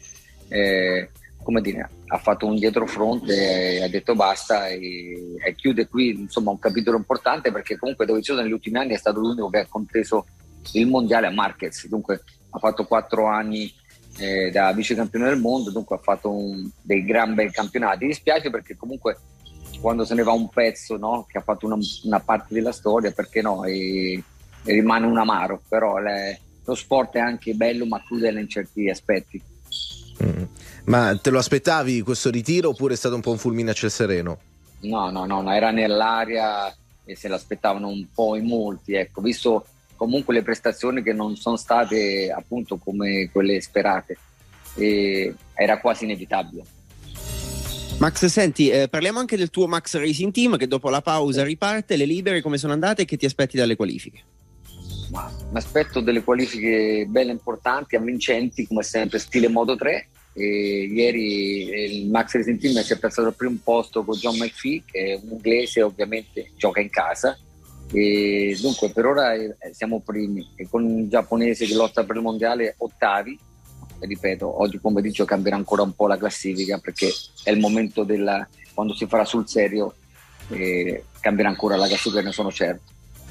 eh, come dire, ha fatto un dietrofront e ha detto basta, e, e chiude qui insomma un capitolo importante, perché comunque Dovizioso negli ultimi anni è stato l'unico che ha conteso il mondiale a Marquez, dunque ha fatto quattro anni eh, da vice campione del mondo, dunque ha fatto un, dei gran bei campionati. Mi dispiace perché comunque quando se ne va un pezzo, no, che ha fatto una, una parte della storia, perché no, e, e rimane un amaro, però le, lo sport è anche bello ma crudele in certi aspetti. Mm. Ma te lo aspettavi questo ritiro oppure è stato un po' un fulmine a ciel sereno? No, no, no, no, era nell'aria e se l'aspettavano un po' in molti, ecco, visto comunque le prestazioni che non sono state appunto come quelle sperate, e era quasi inevitabile. Max, senti, eh, parliamo anche del tuo Max Racing Team, che dopo la pausa riparte. Le libere come sono andate e che ti aspetti dalle qualifiche? Ma mi aspetto delle qualifiche belle, importanti, avvincenti, come sempre stile Moto tre. E ieri il Max Racing Team si è piazzato al primo posto con John McPhee, che è un inglese, ovviamente gioca in casa, e dunque per ora siamo primi, e con un giapponese che lotta per il mondiale ottavi. E ripeto, oggi pomeriggio cambierà ancora un po' la classifica, perché è il momento della, quando si farà sul serio, eh, cambierà ancora la classifica, ne sono certo.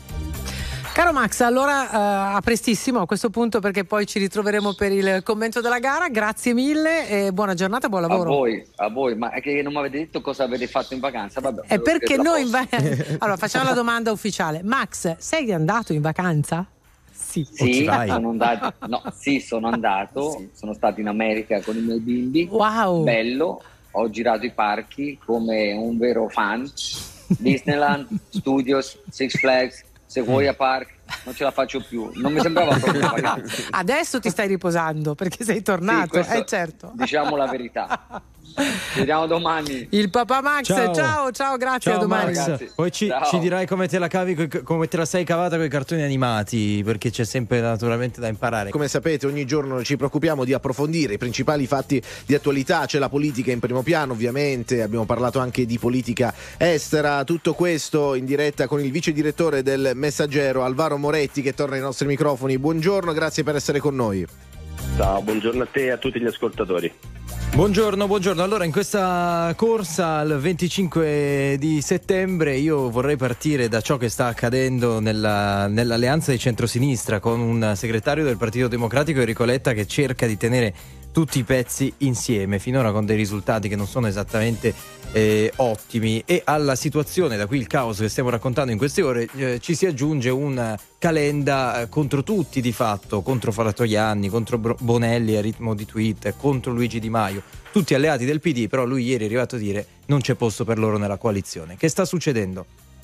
Caro Max, allora uh, a prestissimo a questo punto, perché poi ci ritroveremo per il commento della gara. Grazie mille e buona giornata, buon lavoro. A voi, a voi, ma è che non mi avete detto cosa avete fatto in vacanza? Vabbè, è perché noi in va- allora facciamo la domanda ufficiale. Max, sei andato in vacanza? Sì, sì, sono andato, no, sì, sono andato, sì. Sono stato in America con i miei bimbi. Wow. Bello, ho girato i parchi come un vero fan. Disneyland, Studios, Six Flags, Sequoia Park, non ce la faccio più, non mi sembrava proprio una vacanza. Adesso ti stai riposando perché sei tornato, sì, eh certo. Diciamo la verità. Ci vediamo domani. Il papà Max, ciao, ciao, ciao grazie, ciao, a domani. Max. Poi ci, ci dirai come te la cavi, come te la sei cavata con i cartoni animati, perché c'è sempre naturalmente da imparare. Come sapete, ogni giorno ci preoccupiamo di approfondire i principali fatti di attualità. C'è la politica in primo piano, ovviamente, abbiamo parlato anche di politica estera. Tutto questo in diretta con il vice direttore del Messaggero, Alvaro Moretti, che torna ai nostri microfoni. Buongiorno, grazie per essere con noi. Ciao, buongiorno a te e a tutti gli ascoltatori. Buongiorno, buongiorno. Allora, in questa corsa al venticinque di settembre io vorrei partire da ciò che sta accadendo nella, nell'alleanza di centrosinistra, con un segretario del Partito Democratico, Enrico Letta, che cerca di tenere tutti i pezzi insieme, finora con dei risultati che non sono esattamente eh, ottimi, e alla situazione, da qui il caos che stiamo raccontando in queste ore, eh, ci si aggiunge un Calenda eh, contro tutti di fatto, contro Fratoianni, contro Bonelli a ritmo di tweet, contro Luigi Di Maio, tutti alleati del P D, però lui ieri è arrivato a dire non c'è posto per loro nella coalizione. Che sta succedendo?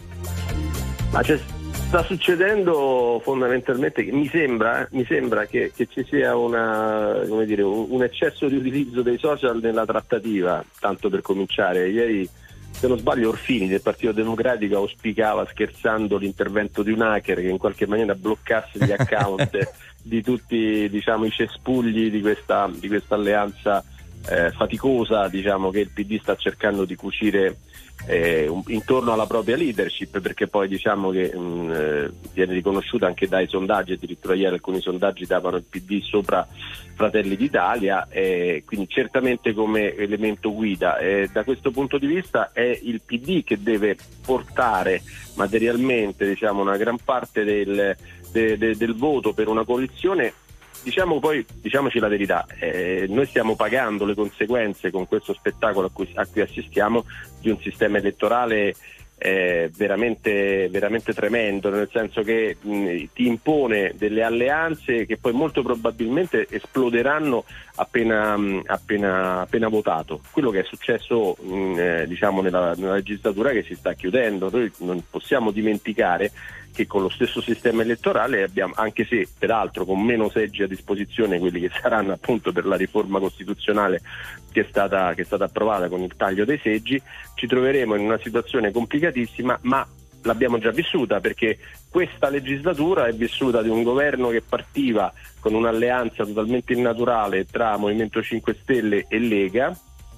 Ma c'è Sta succedendo fondamentalmente, mi sembra, eh, mi sembra che, che ci sia una, come dire, un, un eccesso di utilizzo dei social nella trattativa, tanto per cominciare. Ieri, se non sbaglio, Orfini del Partito Democratico auspicava, scherzando, l'intervento di un hacker che in qualche maniera bloccasse gli account di tutti, diciamo, i cespugli di questa, di questa alleanza eh, faticosa, diciamo, che il P D sta cercando di cucire eh, un, intorno alla propria leadership, perché poi diciamo che mh, eh, viene riconosciuta anche dai sondaggi, addirittura ieri alcuni sondaggi davano il P D sopra Fratelli d'Italia, eh, quindi certamente come elemento guida. Eh, da questo punto di vista è il P D che deve portare materialmente, diciamo, una gran parte del, de, de, del voto per una coalizione. Diciamo poi, diciamoci la verità, eh, noi stiamo pagando le conseguenze con questo spettacolo a cui, a cui assistiamo di un sistema elettorale eh, veramente, veramente tremendo, nel senso che mh, ti impone delle alleanze che poi molto probabilmente esploderanno appena, mh, appena, appena votato. Quello che è successo mh, eh, diciamo nella, nella legislatura che si sta chiudendo. Noi non possiamo dimenticare che con lo stesso sistema elettorale abbiamo, anche se peraltro con meno seggi a disposizione, quelli che saranno appunto per la riforma costituzionale che è stata, che è stata approvata con il taglio dei seggi, ci troveremo in una situazione complicatissima, ma l'abbiamo già vissuta, perché questa legislatura è vissuta di un governo che partiva con un'alleanza totalmente innaturale tra Movimento cinque Stelle e Lega,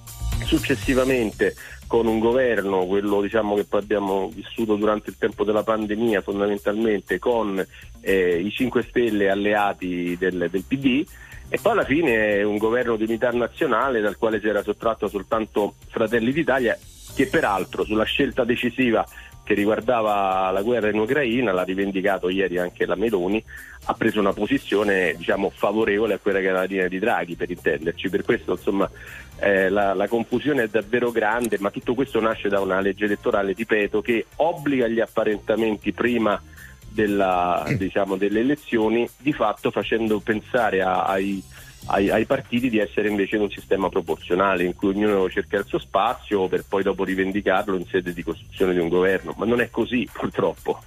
successivamente con un governo, quello diciamo che poi abbiamo vissuto durante il tempo della pandemia, fondamentalmente con eh, i cinque Stelle alleati del, del P D, e poi alla fine è un governo di unità nazionale dal quale si era sottratto soltanto Fratelli d'Italia, che peraltro sulla scelta decisiva che riguardava la guerra in Ucraina, l'ha rivendicato ieri anche la Meloni, ha preso una posizione, diciamo, favorevole a quella che era la linea di Draghi, per intenderci. Per questo, insomma, eh, la, la confusione è davvero grande, ma tutto questo nasce da una legge elettorale, ripeto, che obbliga gli apparentamenti prima della, diciamo, delle elezioni, di fatto facendo pensare a, ai Ai, ai partiti di essere invece in un sistema proporzionale in cui ognuno cerca il suo spazio per poi dopo rivendicarlo in sede di costruzione di un governo, ma non è così purtroppo.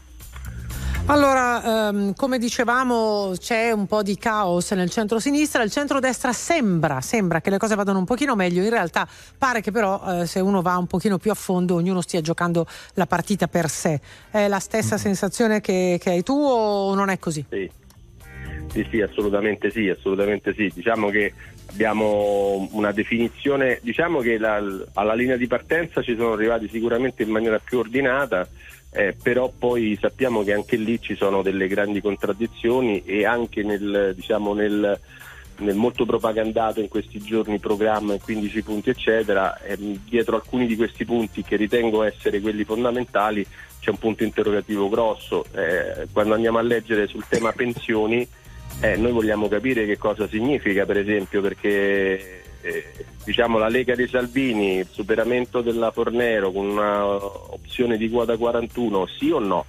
Allora, ehm, come dicevamo, c'è un po' di caos nel centro-sinistra, il centro-destra sembra, sembra che le cose vadano un pochino meglio, in realtà pare che però eh, se uno va un pochino più a fondo ognuno stia giocando la partita per sé. È la stessa mm-hmm. sensazione che, che hai tu o non è così? Sì. Sì, sì, assolutamente sì, assolutamente sì. Diciamo che abbiamo una definizione, diciamo che la, alla linea di partenza ci sono arrivati sicuramente in maniera più ordinata, eh, però poi sappiamo che anche lì ci sono delle grandi contraddizioni, e anche nel, diciamo, nel, nel molto propagandato in questi giorni programma in quindici punti eccetera, eh, dietro alcuni di questi punti che ritengo essere quelli fondamentali c'è un punto interrogativo grosso. Eh, quando andiamo a leggere sul tema pensioni, Eh, noi vogliamo capire che cosa significa, per esempio, perché eh, diciamo la Lega dei Salvini, il superamento della Fornero con una opzione di quota quarantuno, sì o no?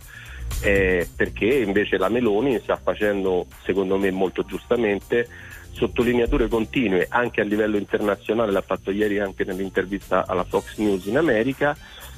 Eh, perché invece la Meloni sta facendo, secondo me molto giustamente, sottolineature continue anche a livello internazionale, l'ha fatto ieri anche nell'intervista alla Fox News in America,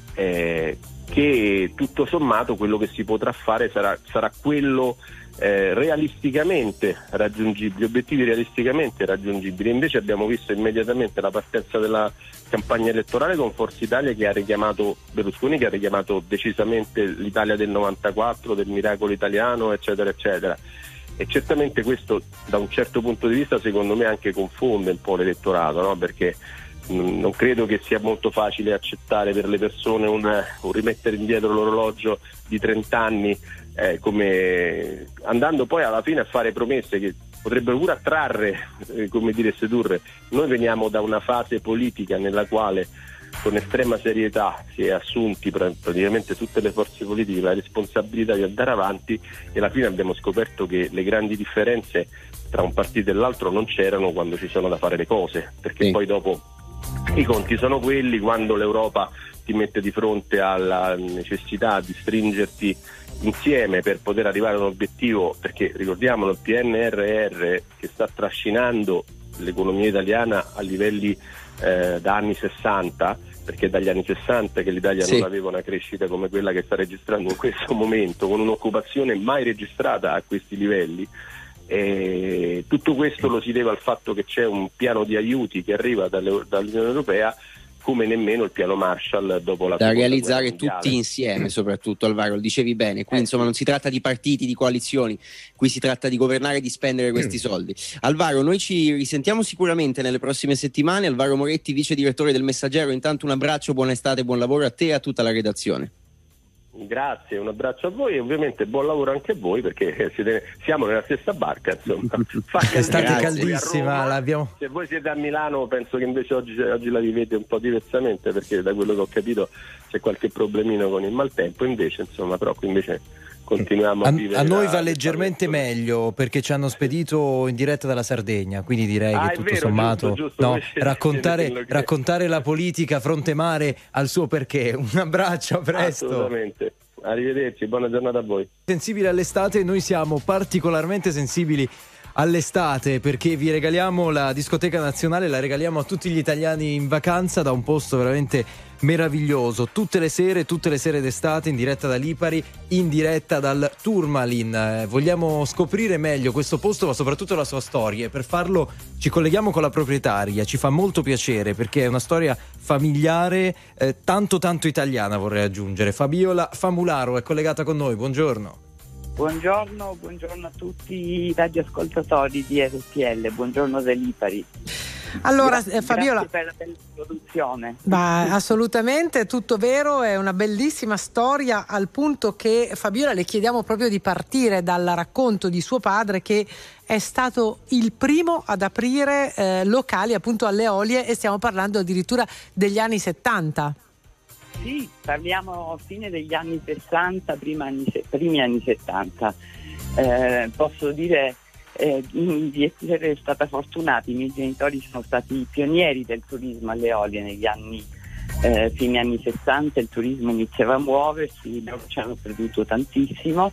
eh, che tutto sommato quello che si potrà fare sarà, sarà quello Eh, realisticamente raggiungibili, obiettivi realisticamente raggiungibili. Invece abbiamo visto immediatamente la partenza della campagna elettorale con Forza Italia, che ha richiamato Berlusconi, che ha richiamato decisamente l'Italia del novantaquattro, del miracolo italiano, eccetera eccetera, e certamente questo da un certo punto di vista secondo me anche confonde un po' l'elettorato, no? Perché mh, non credo che sia molto facile accettare per le persone un, un rimettere indietro l'orologio di trenta anni, Eh, come andando poi alla fine a fare promesse che potrebbero pure attrarre, eh, come dire, sedurre. Noi veniamo da una fase politica nella quale con estrema serietà si è assunti praticamente tutte le forze politiche la responsabilità di andare avanti, e alla fine abbiamo scoperto che le grandi differenze tra un partito e l'altro non c'erano quando ci sono da fare le cose, perché sì. Poi dopo i conti sono quelli, quando l'Europa ti mette di fronte alla necessità di stringerti insieme per poter arrivare a un obiettivo, perché ricordiamolo, il P N R R che sta trascinando l'economia italiana a livelli eh, da anni sessanta, perché dagli anni sessanta che l'Italia sì. non aveva una crescita come quella che sta registrando in questo momento, con un'occupazione mai registrata a questi livelli. E tutto questo lo si deve al fatto che c'è un piano di aiuti che arriva dalle, dall'Unione Europea come nemmeno il piano Marshall dopo la da seconda realizzare guerra mondiale. tutti insieme, soprattutto, Alvaro, lo dicevi bene. Qui Eh, insomma non si tratta di partiti, di coalizioni, qui si tratta di governare e di spendere questi soldi. Alvaro, noi ci risentiamo sicuramente nelle prossime settimane. Alvaro Moretti, vice direttore del Messaggero, intanto un abbraccio, buona estate, buon lavoro a te e a tutta la redazione. Grazie, un abbraccio a voi e ovviamente buon lavoro anche a voi, perché siete, siamo nella stessa barca, insomma. Fa Estate caldissimo caldissima, a Roma. l'abbiamo... Se voi siete a Milano penso che invece oggi, oggi la vivete un po' diversamente, perché da quello che ho capito c'è qualche problemino con il maltempo, invece insomma, però qui invece continuiamo a, A, vivere. a noi la- va leggermente meglio perché ci hanno spedito in diretta dalla Sardegna, quindi direi Ah, che è tutto vero, sommato giusto, giusto, no, voi siete- raccontare, siete quello che- raccontare la politica fronte mare al suo perché. Un abbraccio, a presto. Assolutamente. Arrivederci, buona giornata a voi. Sensibili all'estate, noi siamo particolarmente sensibili all'estate perché vi regaliamo la discoteca nazionale, la regaliamo a tutti gli italiani in vacanza da un posto veramente meraviglioso, tutte le sere, tutte le sere d'estate in diretta da Lipari, in diretta dal Tourmalin. Eh, vogliamo scoprire meglio questo posto ma soprattutto la sua storia e per farlo ci colleghiamo con la proprietaria, ci fa molto piacere perché è una storia familiare, eh, tanto tanto italiana, vorrei aggiungere. Fabiola Famularo è collegata con noi, buongiorno. Buongiorno, buongiorno a tutti i radioascoltatori di R T L, buongiorno da Lipari. Allora, Grazie, eh, Fabiola, grazie per la bella introduzione. bah, assolutamente, tutto vero, è una bellissima storia al punto che Fabiola le chiediamo proprio di partire dal racconto di suo padre che è stato il primo ad aprire eh, locali appunto alle Eolie e stiamo parlando addirittura degli anni settanta. Sì, parliamo fine degli anni sessanta, prima anni, primi anni settanta. Eh, posso dire eh, di essere stata fortunata, i miei genitori sono stati i pionieri del turismo alle Eolie negli anni eh, fine anni sessanta, il turismo iniziava a muoversi, loro ci hanno creduto tantissimo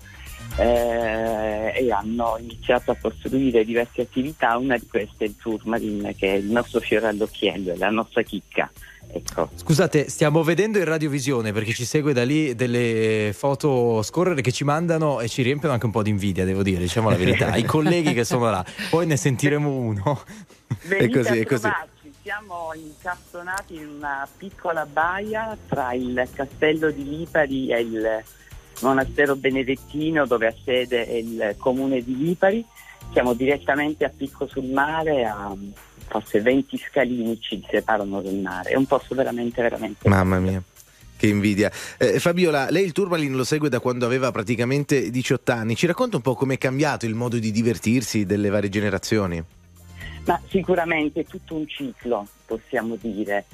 eh, e hanno iniziato a costruire diverse attività, una di queste è il Tourmalin, che è il nostro fiore all'occhiello, è la nostra chicca. Ecco. Scusate, stiamo vedendo in radiovisione perché ci segue da lì delle foto scorrere che ci mandano e ci riempiono anche un po' di invidia, devo dire, diciamo la verità, i colleghi che sono là, poi ne sentiremo uno. Venite È così, a è così. trovarci, siamo incastonati in una piccola baia tra il castello di Lipari e il monastero benedettino dove ha sede il comune di Lipari. Siamo direttamente a picco sul mare, a forse venti scalini ci separano dal mare, è un posto veramente veramente Mamma mia, che invidia. eh, Fabiola, lei il Tourmalin lo segue da quando aveva praticamente diciotto anni, ci racconta un po' com'è cambiato il modo di divertirsi delle varie generazioni? Ma sicuramente è tutto un ciclo, possiamo dire.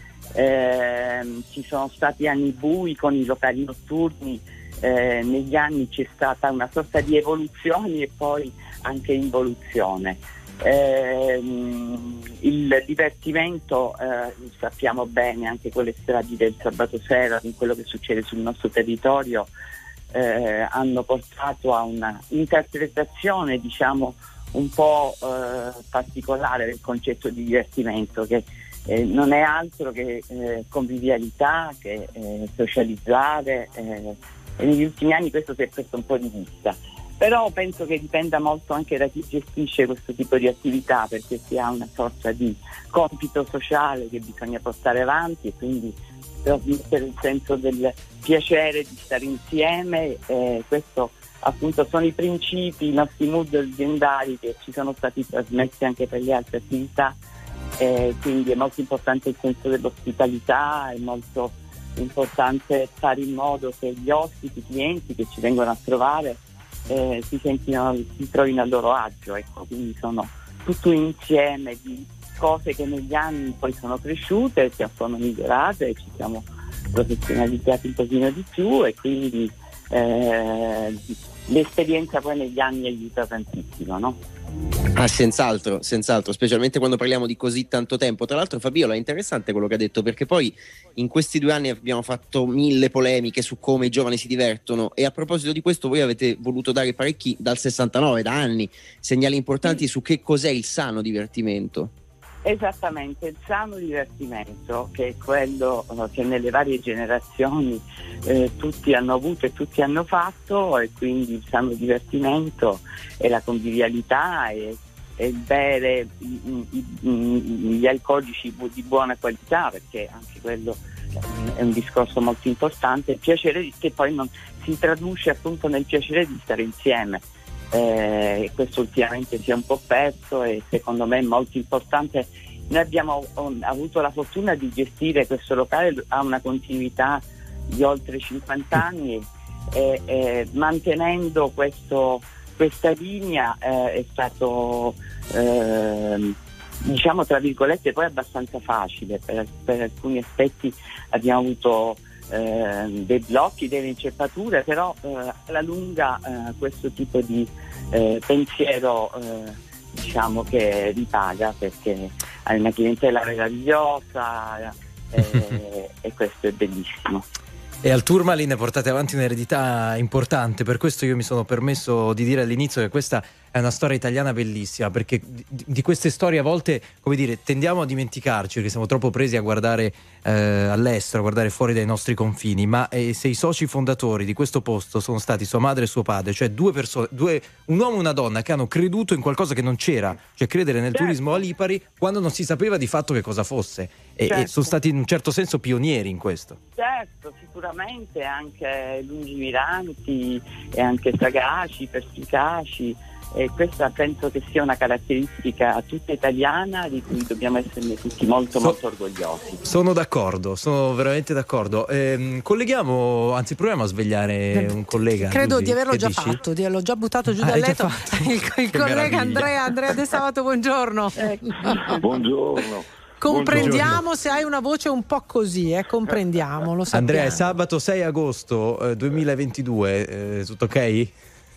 Eh, ci sono stati anni bui con i locali notturni, eh, negli anni c'è stata una sorta di evoluzione e poi anche involuzione. Eh, il divertimento, eh, sappiamo bene anche con le stragi del sabato sera, con quello che succede sul nostro territorio, eh, hanno portato a una interpretazione, diciamo, un po' eh, particolare del concetto di divertimento, che eh, non è altro che eh, convivialità, che eh, socializzare, eh, e negli ultimi anni questo si è perso un po' di vista. Però penso che dipenda molto anche da chi gestisce questo tipo di attività, perché si ha una sorta di compito sociale che bisogna portare avanti e quindi trasmettere il senso del piacere di stare insieme. Eh, questo appunto sono i principi, i nostri mood aziendali che ci sono stati trasmessi anche per le altre attività, eh, quindi è molto importante il senso dell'ospitalità, è molto importante fare in modo che gli ospiti, i clienti che ci vengono a trovare eh, si sentino, si trovino a loro agio, ecco. Quindi sono tutto un insieme di cose che negli anni poi sono cresciute, si sono migliorate, ci siamo professionalizzati un pochino di più e quindi eh, l'esperienza poi negli anni aiuta tantissimo, no? Ah, senz'altro, senz'altro, specialmente quando parliamo di così tanto tempo. Tra l'altro, Fabiola, è interessante quello che ha detto, perché poi in questi due anni abbiamo fatto mille polemiche su come i giovani si divertono, e a proposito di questo voi avete voluto dare parecchi, dal sessantanove, da anni, segnali importanti su che cos'è il sano divertimento. Esattamente, il sano divertimento, che è quello che nelle varie generazioni eh, tutti hanno avuto e tutti hanno fatto, e quindi il sano divertimento è la convivialità, è e bere i, i, i, gli alcolici di buona qualità, perché anche quello è un discorso molto importante, il piacere di, che poi non si traduce appunto nel piacere di stare insieme. Eh, questo ultimamente si è un po' perso e secondo me è molto importante. Noi abbiamo um, avuto la fortuna di gestire questo locale a una continuità di oltre cinquanta anni e, e mantenendo questo, questa linea eh, è stato eh, diciamo tra virgolette poi abbastanza facile. Per, per alcuni aspetti abbiamo avuto eh, dei blocchi, delle inceppature, però eh, alla lunga eh, questo tipo di eh, pensiero eh, diciamo che ripaga, perché hai una clientela meravigliosa eh, e questo è bellissimo. E al Tourmaline portate avanti un'eredità importante, per questo io mi sono permesso di dire all'inizio che questa è una storia italiana bellissima, perché di, di queste storie a volte, come dire, tendiamo a dimenticarci perché siamo troppo presi a guardare eh, all'estero, a guardare fuori dai nostri confini, ma eh, se i soci fondatori di questo posto sono stati sua madre e suo padre, cioè due persone, due, un uomo e una donna che hanno creduto in qualcosa che non c'era, cioè credere nel certo. turismo a Lipari quando non si sapeva di fatto che cosa fosse, e, certo. e sono stati in un certo senso pionieri in questo. Certo, sicuramente anche lungimiranti e anche sagaci, perspicaci. E questa penso che sia una caratteristica tutta italiana di cui dobbiamo esserne tutti molto so, molto orgogliosi. Sono d'accordo, sono veramente d'accordo. Eh, colleghiamo, anzi proviamo a svegliare un collega. Credo Giusy, di averlo già dici? fatto, di averlo già buttato giù ah, dal letto. Il, il collega meraviglia. Andrea, Andrea De Sabato, buongiorno. Buongiorno. Comprendiamo Buongiorno. Se hai una voce un po' così, eh, comprendiamo, lo sappiamo. Andrea, è sabato sei agosto eh, duemilaventidue, eh, tutto ok?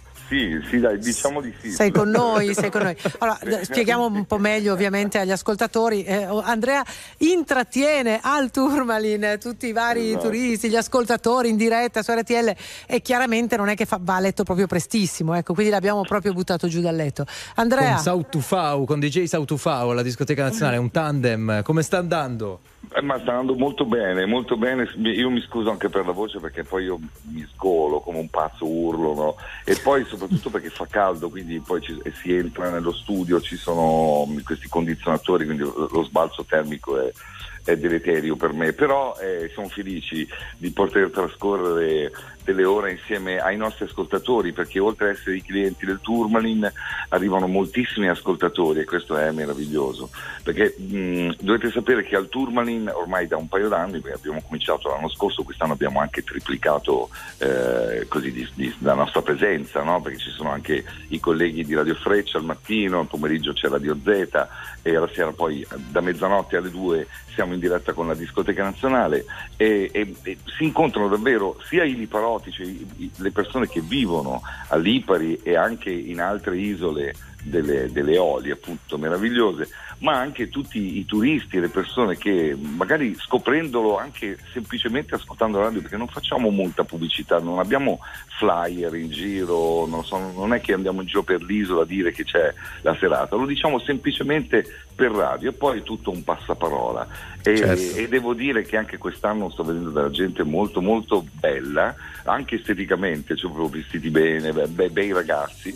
Sì, sì, dai, diciamo di sì. Sei con noi, sei con noi. Allora, spieghiamo un po' meglio ovviamente agli ascoltatori. Eh, Andrea intrattiene al Tourmaline tutti i vari esatto. turisti, gli ascoltatori in diretta su R T L, e chiaramente non è che fa, va a letto proprio prestissimo, ecco, quindi l'abbiamo proprio buttato giù dal letto. Andrea. Con Sautufau, con D J Sautufau alla discoteca nazionale, un tandem, come sta andando? Eh, ma sta andando molto bene, molto bene. Io mi scuso anche per la voce perché poi io mi sgolo come un pazzo, urlo, no? E poi soprattutto perché fa caldo, quindi poi ci, si entra nello studio, ci sono questi condizionatori, quindi lo sbalzo termico è, è deleterio per me, però eh, siamo felici di poter trascorrere delle ore insieme ai nostri ascoltatori, perché oltre ad essere i clienti del Tourmaline arrivano moltissimi ascoltatori e questo è meraviglioso, perché mh, dovete sapere che al Tourmaline ormai da un paio d'anni, perché abbiamo cominciato l'anno scorso, quest'anno abbiamo anche triplicato eh, così di, di, la nostra presenza, no? Perché ci sono anche i colleghi di Radio Freccia al mattino, al pomeriggio c'è Radio Z e alla sera poi da mezzanotte alle due siamo in diretta con la discoteca nazionale e, e, e si incontrano davvero sia i liparoti, cioè le persone che vivono a Lipari e anche in altre isole delle, delle Eolie appunto meravigliose, ma anche tutti i turisti e le persone che magari scoprendolo anche semplicemente ascoltando la radio, perché non facciamo molta pubblicità, non abbiamo flyer in giro, non, so, non è che andiamo in giro per l'isola a dire che c'è la serata, lo diciamo semplicemente per radio e poi è tutto un passaparola e, certo. e devo dire che anche quest'anno sto vedendo della gente molto molto bella, anche esteticamente, cioè proprio vestiti bene, be- bei ragazzi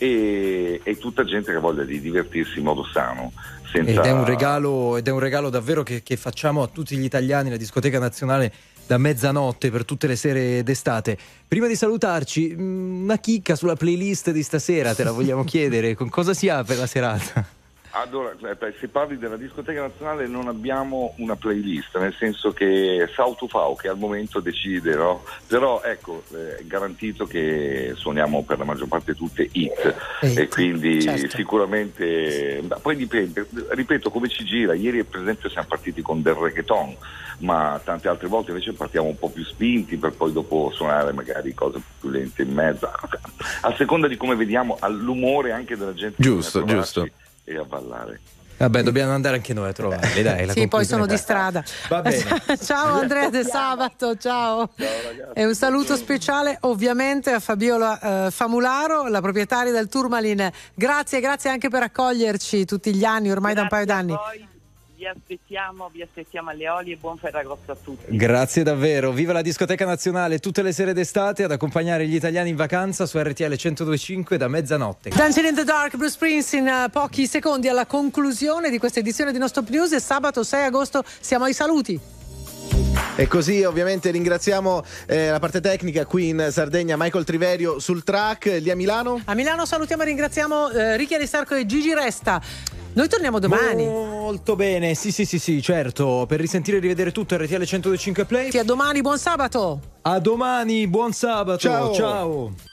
e, e tutta gente che ha voglia di divertirsi in modo sano. Senza... Ed è un regalo, ed è un regalo davvero che, che facciamo a tutti gli italiani, la discoteca nazionale da mezzanotte per tutte le sere d'estate. Prima di salutarci, una chicca sulla playlist di stasera, te la vogliamo chiedere, con cosa si apre la serata? Allora, se parli della discoteca nazionale non abbiamo una playlist, nel senso che Sautufau che al momento decide, no? Però ecco, è garantito che suoniamo per la maggior parte tutte hit e, e quindi certo. sicuramente, poi dipende, ripeto, come ci gira. Ieri per esempio siamo partiti con del reggaeton, ma tante altre volte invece partiamo un po' più spinti per poi dopo suonare magari cose più lente in mezzo, a seconda di come vediamo, all'umore anche della gente. Giusto, giusto. E a ballare. Vabbè, dobbiamo andare anche noi a trovarli, dai. La sì, poi sono di strada. Va bene. Ciao Andrea De Sabato, ciao. Ciao ragazzi. E un saluto speciale ovviamente a Fabiola eh, Famularo, la proprietaria del Tourmaline. Grazie, grazie anche per accoglierci tutti gli anni, ormai grazie da un paio d'anni. A voi vi aspettiamo, vi aspettiamo alle Oli e buon Ferragosto a tutti. Grazie davvero, viva la discoteca nazionale tutte le sere d'estate ad accompagnare gli italiani in vacanza su R T L centodue e cinque da mezzanotte. Dancing in the Dark, Bruce Springsteen, in uh, pochi secondi alla conclusione di questa edizione di Non Stop News, e sabato sei agosto siamo ai saluti. E così ovviamente ringraziamo eh, la parte tecnica qui in Sardegna, Michael Triverio sul track, lì a Milano. A Milano salutiamo e ringraziamo eh, Ricky Aristarco e Gigi Resta. Noi torniamo domani. Molto bene, sì sì sì sì, certo, per risentire e rivedere tutto R T L centodue e cinque Play. Sì, a domani, buon sabato. A domani, buon sabato. Ciao. Ciao.